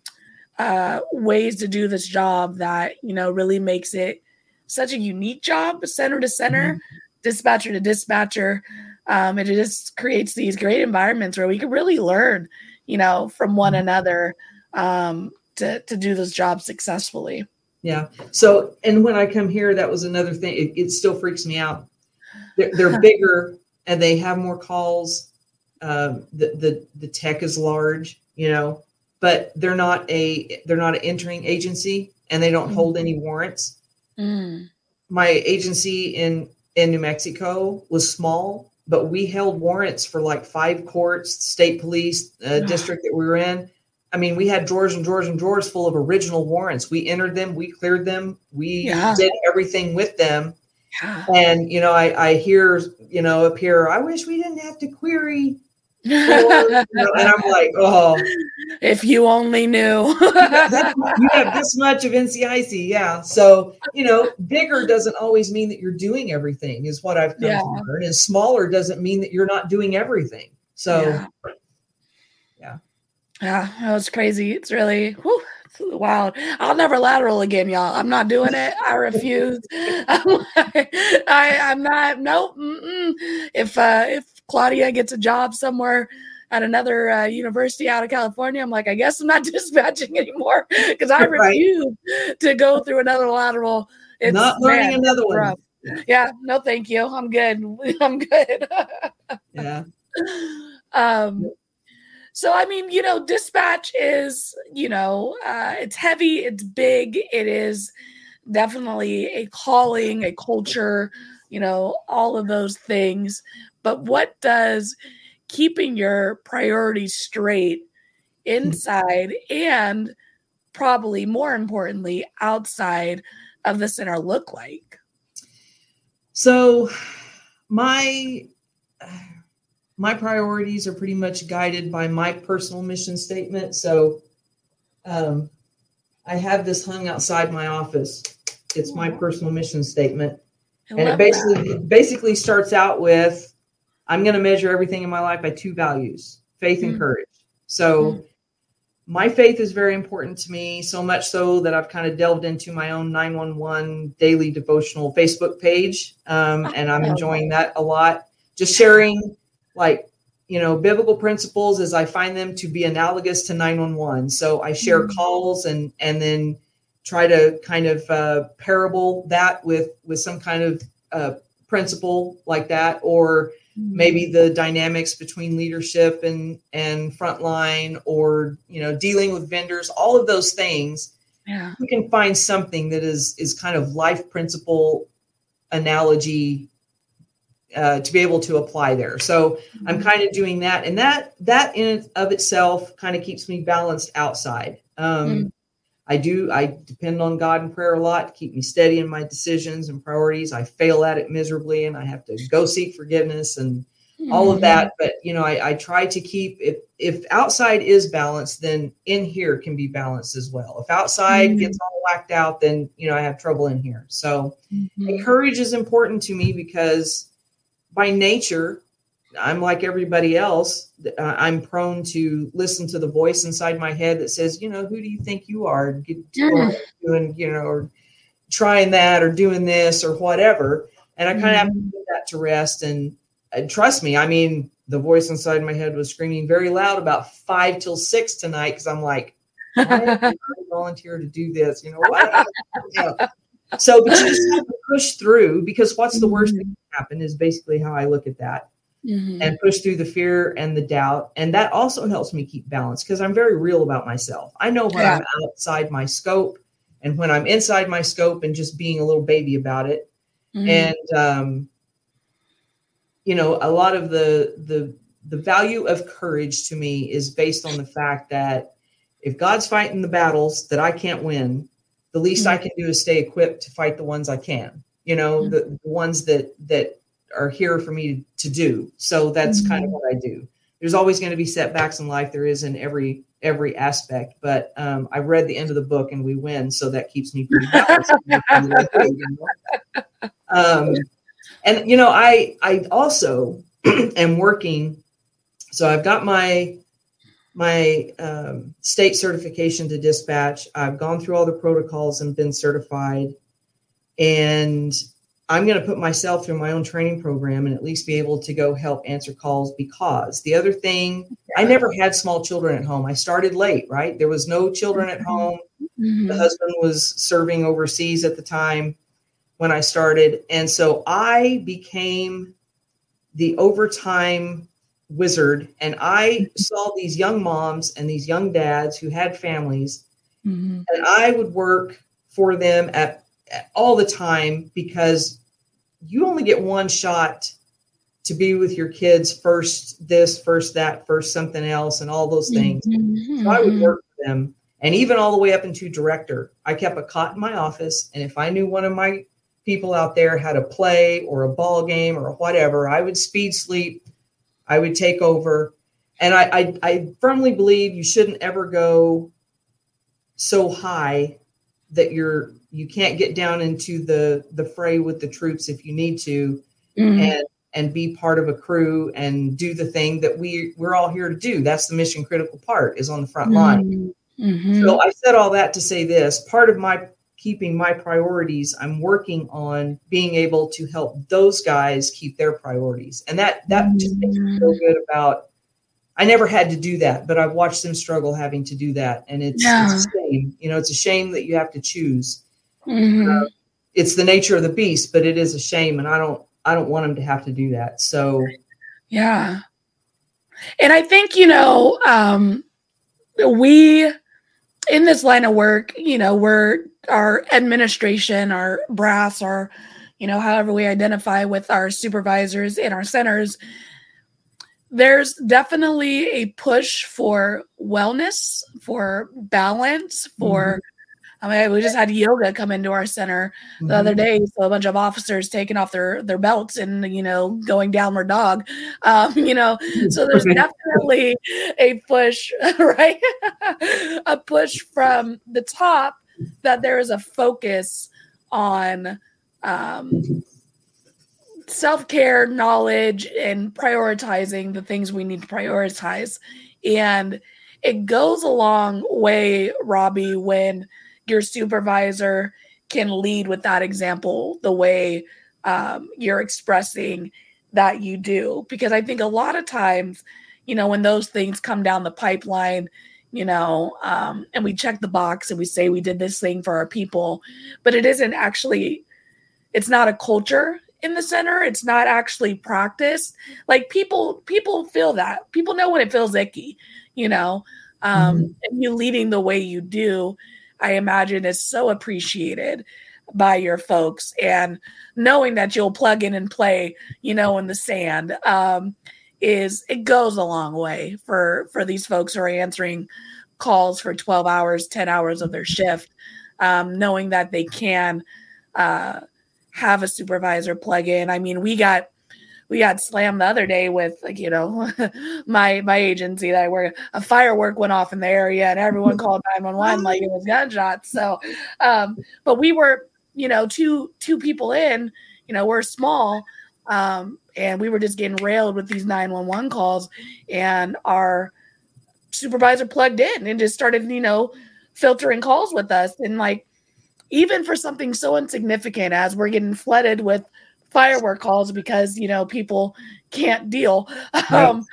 [SPEAKER 1] ways to do this job that, really makes it such a unique job, center to center, dispatcher to dispatcher. It just creates these great environments where we can really learn, from one another to do this job successfully.
[SPEAKER 6] Yeah. So, and when I come here, that was another thing. It still freaks me out. They're bigger and they have more calls. The tech is large, but they're not an entering agency and they don't hold any warrants. My agency in New Mexico was small, but we held warrants for like 5 courts, state police, district that we were in. I mean, we had drawers and drawers and drawers full of original warrants. We entered them, we cleared them, we did everything with them. And, I hear, up here, I wish we didn't have to query. And I'm like, oh.
[SPEAKER 1] If you only knew.
[SPEAKER 6] You have this much of NCIC. Yeah. So, bigger doesn't always mean that you're doing everything is what I've come to learn. And smaller doesn't mean that you're not doing everything. So,
[SPEAKER 1] Yeah, that was crazy. It's really it's wild. I'll never lateral again, y'all. I'm not doing it. I refuse. I'm not. Nope. If Claudia gets a job somewhere at another university out of California, I'm like, I guess I'm not dispatching anymore because I refuse to go through another lateral. It's
[SPEAKER 6] not learning another one.
[SPEAKER 1] rough. Yeah, no, thank you. I'm good. I'm good.
[SPEAKER 6] Yeah.
[SPEAKER 1] So, I mean, dispatch is, it's heavy, it's big, it is definitely a calling, a culture, all of those things. But what does keeping your priorities straight inside and probably more importantly outside of the center look like?
[SPEAKER 6] So my priorities are pretty much guided by my personal mission statement. So I have this hung outside my office. It's my personal mission statement. And it basically starts out with, I'm going to measure everything in my life by two values, faith and courage. So my faith is very important to me, so much so that I've kind of delved into my own 911 daily devotional Facebook page. And I'm enjoying that a lot. Just sharing biblical principles as I find them to be analogous to 911. So I share calls and then try to kind of parable that with some kind of principle like that, or maybe the dynamics between leadership and frontline, or, dealing with vendors, all of those things.
[SPEAKER 1] Yeah.
[SPEAKER 6] You can find something that is kind of life principle analogy to be able to apply there. So I'm kind of doing that. And that in and of itself kind of keeps me balanced outside. I depend on God in prayer a lot to keep me steady in my decisions and priorities. I fail at it miserably, and I have to go seek forgiveness and all of that. But, I try to keep, if outside is balanced, then in here can be balanced as well. If outside gets all whacked out, then, I have trouble in here. So courage is important to me because by nature, I'm like everybody else. I'm prone to listen to the voice inside my head that says, who do you think you are doing, or trying that or doing this or whatever. And I kind of have to put that to rest. And trust me, I mean, the voice inside my head was screaming very loud about 5 till 6 tonight. Cause I'm like, why did I volunteer to do this? So, but you just have to push through, because what's the worst thing that can happen is basically how I look at that. And push through the fear and the doubt. And that also helps me keep balance, because I'm very real about myself. I know when I'm outside my scope and when I'm inside my scope, and just being a little baby about it. And, a lot of the value of courage to me is based on the fact that if God's fighting the battles that I can't win, the least I can do is stay equipped to fight the ones I can, the ones that are here for me to do. So that's kind of what I do. There's always going to be setbacks in life. There is in every aspect, but I read the end of the book and we win. So that keeps me pretty balanced. I also am working. So I've got my state certification to dispatch. I've gone through all the protocols and been certified, and I'm going to put myself through my own training program and at least be able to go help answer calls, because the other thing, I never had small children at home. I started late, right? There was no children at home. The husband was serving overseas at the time when I started. And so I became the overtime wizard, and I saw these young moms and these young dads who had families, and I would work for them at all the time, because you only get one shot to be with your kids, first this, first that, first something else, and all those things. So I would work for them, and even all the way up into director. I kept a cot in my office, and if I knew one of my people out there had a play or a ball game or whatever, I would speed sleep. I would take over. And I firmly believe you shouldn't ever go so high that you can't get down into the fray with the troops if you need to, and be part of a crew and do the thing that we're all here to do. That's the mission critical part, is on the front line. So I said all that to say this: part of my keeping my priorities, I'm working on being able to help those guys keep their priorities. And that just makes me feel good about, I never had to do that, but I've watched them struggle having to do that. And it's a shame, it's a shame that you have to choose. it's the nature of the beast, but it is a shame. And I don't want them to have to do that. So,
[SPEAKER 1] yeah. And I think, we, in this line of work, we're our administration, our brass, our, however we identify with our supervisors in our centers, there's definitely a push for wellness, for balance, for, we just had yoga come into our center the other day. So a bunch of officers taking off their belts and, going downward dog, so there's definitely a push, right? A push from the top that there is a focus on, self-care, knowledge, and prioritizing the things we need to prioritize. And it goes a long way, Robbie, when your supervisor can lead with that example the way you're expressing that you do. Because I think a lot of times, when those things come down the pipeline, and we check the box and we say we did this thing for our people, but it isn't actually, it's not a culture in the center. It's not actually practiced. Like people feel that. People know when it feels icky, and you leading the way you do, I imagine, is so appreciated by your folks. And knowing that you'll plug in and play, in the sand, it goes a long way for these folks who are answering calls for 12 hours, 10 hours of their shift, knowing that they can have a supervisor plug in. I mean, we got slammed the other day with my agency that I work, a firework went off in the area and everyone called 911 like it was gunshots. So, but we were, two people in, we're small, and we were just getting railed with these 911 calls, and our supervisor plugged in and just started, filtering calls with us. And even for something so insignificant as we're getting flooded with firework calls because, people can't deal, them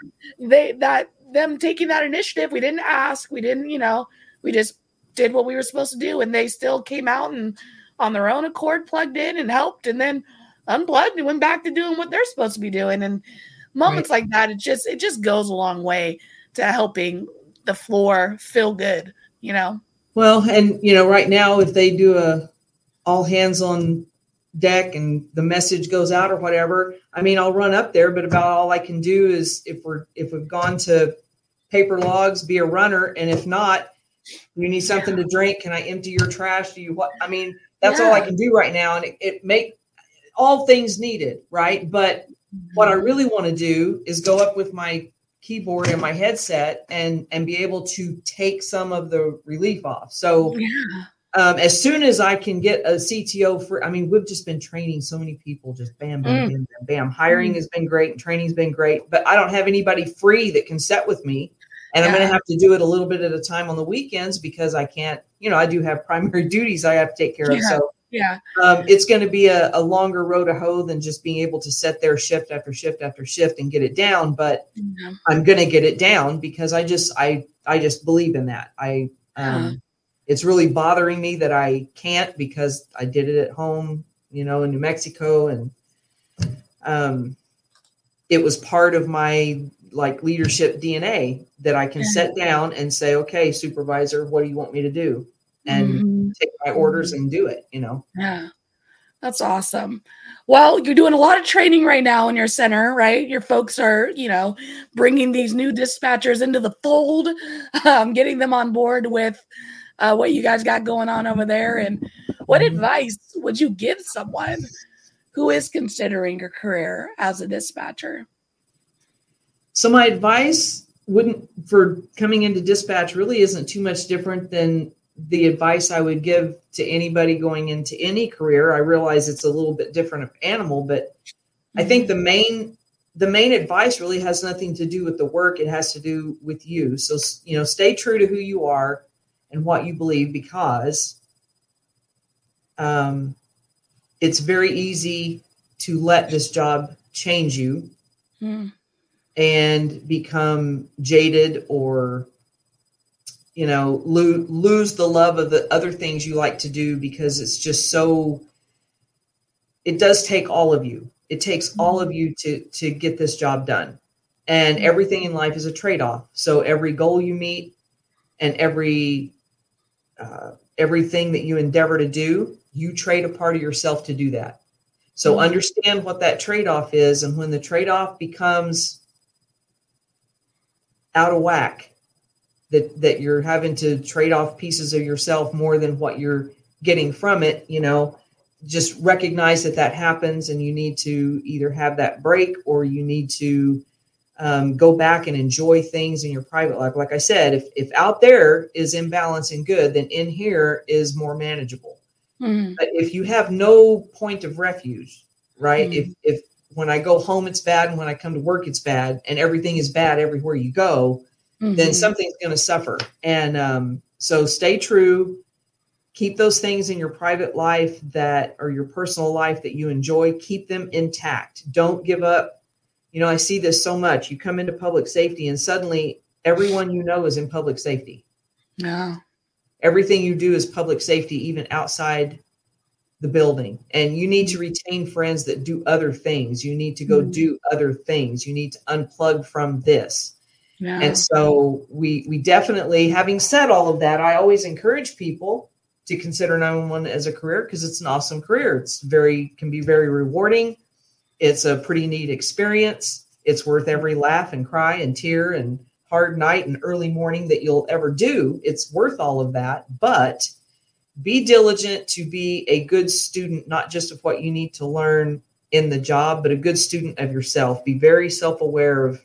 [SPEAKER 1] taking that initiative, we didn't ask, we didn't, we just did what we were supposed to do. And they still came out and on their own accord plugged in and helped, and then unplugged and went back to doing what they're supposed to be doing. And moments like that, it just goes a long way to helping the floor feel good,
[SPEAKER 6] Well, and, right now, if they do a all hands on deck and the message goes out or whatever, I'll run up there, but about all I can do is if we've gone to paper logs, be a runner. And if not, you need something to drink. Can I empty your trash? That's all I can do right now. And it make all things needed. Right. But what I really want to do is go up with my keyboard and my headset and be able to take some of the relief off. So as soon as I can get a CTO we've just been training so many people, just bam, bam, bam, bam, bam. Hiring has been great and training's been great, but I don't have anybody free that can set with me. And I'm going to have to do it a little bit at a time on the weekends because I can't, I do have primary duties I have to take care of. So it's going to be a longer road to hoe than just being able to set their shift after shift after shift and get it down. But I'm going to get it down because I just believe in that. It's really bothering me that I can't because I did it at home, in New Mexico. And it was part of my leadership DNA that I can sit down and say, okay, supervisor, what do you want me to do? And take my orders and do it,
[SPEAKER 1] Yeah. That's awesome. Well, you're doing a lot of training right now in your center, right? Your folks are, bringing these new dispatchers into the fold, getting them on board with what you guys got going on over there. And what advice would you give someone who is considering a career as a dispatcher?
[SPEAKER 6] So my advice for coming into dispatch really isn't too much different than the advice I would give to anybody going into any career. I realize it's a little bit different animal, but I think the main advice really has nothing to do with the work. It has to do with you. So, stay true to who you are and what you believe, because it's very easy to let this job change you and become jaded or, lose the love of the other things you like to do because it's just so it does take all of you. It takes all of you to get this job done. And everything in life is a trade-off. So every goal you meet and everything that you endeavor to do, you trade a part of yourself to do that. So understand what that trade-off is. And when the trade-off becomes out of whack, that you're having to trade off pieces of yourself more than what you're getting from it, just recognize that happens, and you need to either have that break, or you need to go back and enjoy things in your private life. Like I said, if out there is imbalance and good, then in here is more manageable. But if you have no point of refuge, right? If when I go home, it's bad, and when I come to work, it's bad, and everything is bad everywhere you go, then something's going to suffer. And so stay true. Keep those things in your private life or your personal life that you enjoy. Keep them intact. Don't give up. I see this so much. You come into public safety and suddenly everyone is in public safety.
[SPEAKER 1] No.
[SPEAKER 6] Everything you do is public safety, even outside the building. And you need to retain friends that do other things. You need to go do other things. You need to unplug from this. Yeah. And so we definitely, having said all of that, I always encourage people to consider 911 as a career, because it's an awesome career. Can be very rewarding. It's a pretty neat experience. It's worth every laugh and cry and tear and hard night and early morning that you'll ever do. It's worth all of that, but be diligent to be a good student, not just of what you need to learn in the job, but a good student of yourself. Be very self-aware of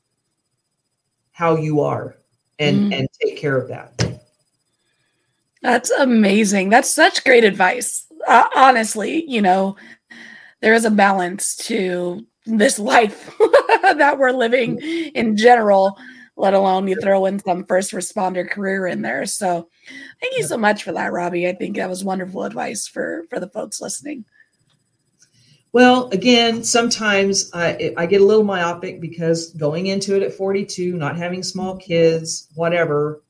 [SPEAKER 6] how you are and take care of that.
[SPEAKER 1] That's amazing. That's such great advice. Honestly, there is a balance to this life that we're living in general, let alone you throw in some first responder career in there. So thank you so much for that, Robbie. I think that was wonderful advice for the folks listening.
[SPEAKER 6] Well, again, sometimes I get a little myopic because going into it at 42, not having small kids, whatever,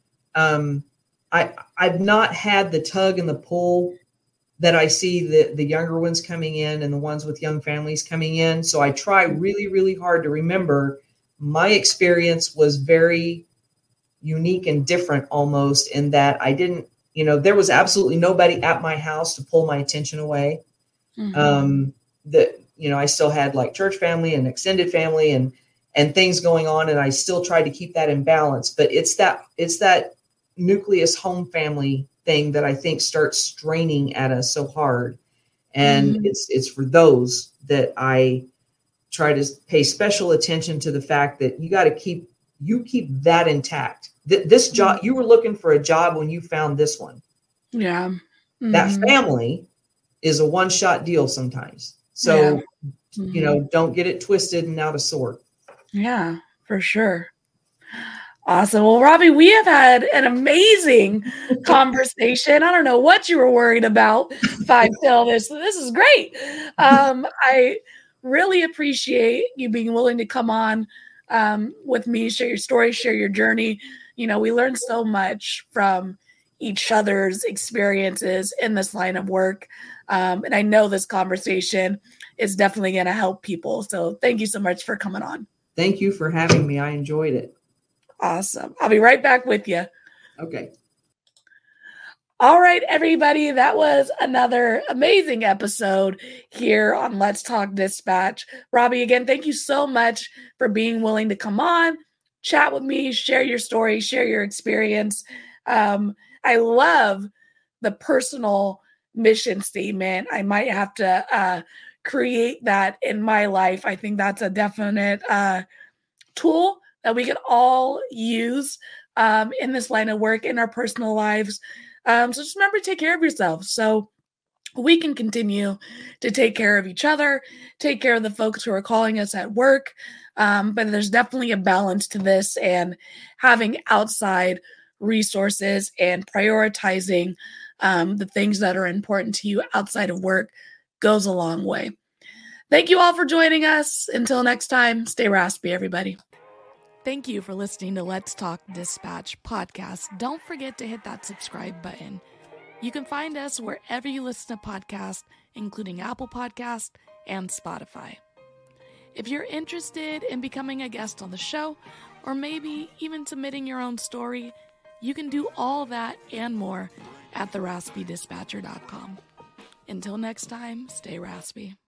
[SPEAKER 6] I've not had the tug and the pull that I see the younger ones coming in and the ones with young families coming in. So I try really, really hard to remember my experience was very unique and different almost, in that I didn't, there was absolutely nobody at my house to pull my attention away. I still had like church family and extended family and things going on. And I still tried to keep that in balance, but it's that nucleus home family thing that I think starts straining at us so hard. And it's for those that I try to pay special attention to the fact that you got to keep that intact. This job, you were looking for a job when you found this one.
[SPEAKER 1] Yeah.
[SPEAKER 6] That family is a one-shot deal sometimes. So, don't get it twisted and out of sort. Yeah,
[SPEAKER 1] for sure. Awesome. Well, Robbie, we have had an amazing conversation. I don't know what you were worried about 5 till this. This is great. I really appreciate you being willing to come on with me, share your story, share your journey. We learned so much from each other's experiences in this line of work. And I know this conversation is definitely going to help people. So thank you so much for coming on.
[SPEAKER 6] Thank you for having me. I enjoyed it.
[SPEAKER 1] Awesome. I'll be right back with you.
[SPEAKER 6] Okay.
[SPEAKER 1] All right, everybody. That was another amazing episode here on Let's Talk Dispatch. Robbie, again, thank you so much for being willing to come on, chat with me, share your story, share your experience. I love the personal mission statement. I might have to create that in my life. I think that's a definite tool that we can all use in this line of work in our personal lives. So just remember to take care of yourself so we can continue to take care of each other, take care of the folks who are calling us at work. But there's definitely a balance to this, and having outside resources and prioritizing the things that are important to you outside of work goes a long way. Thank you all for joining us. Until next time, stay raspy, everybody. Thank you for listening to Let's Talk Dispatch podcast. Don't forget to hit that subscribe button. You can find us wherever you listen to podcasts, including Apple Podcasts and Spotify. If you're interested in becoming a guest on the show, or maybe even submitting your own story, you can do all that and more at theraspydispatcher.com. Until next time, stay raspy.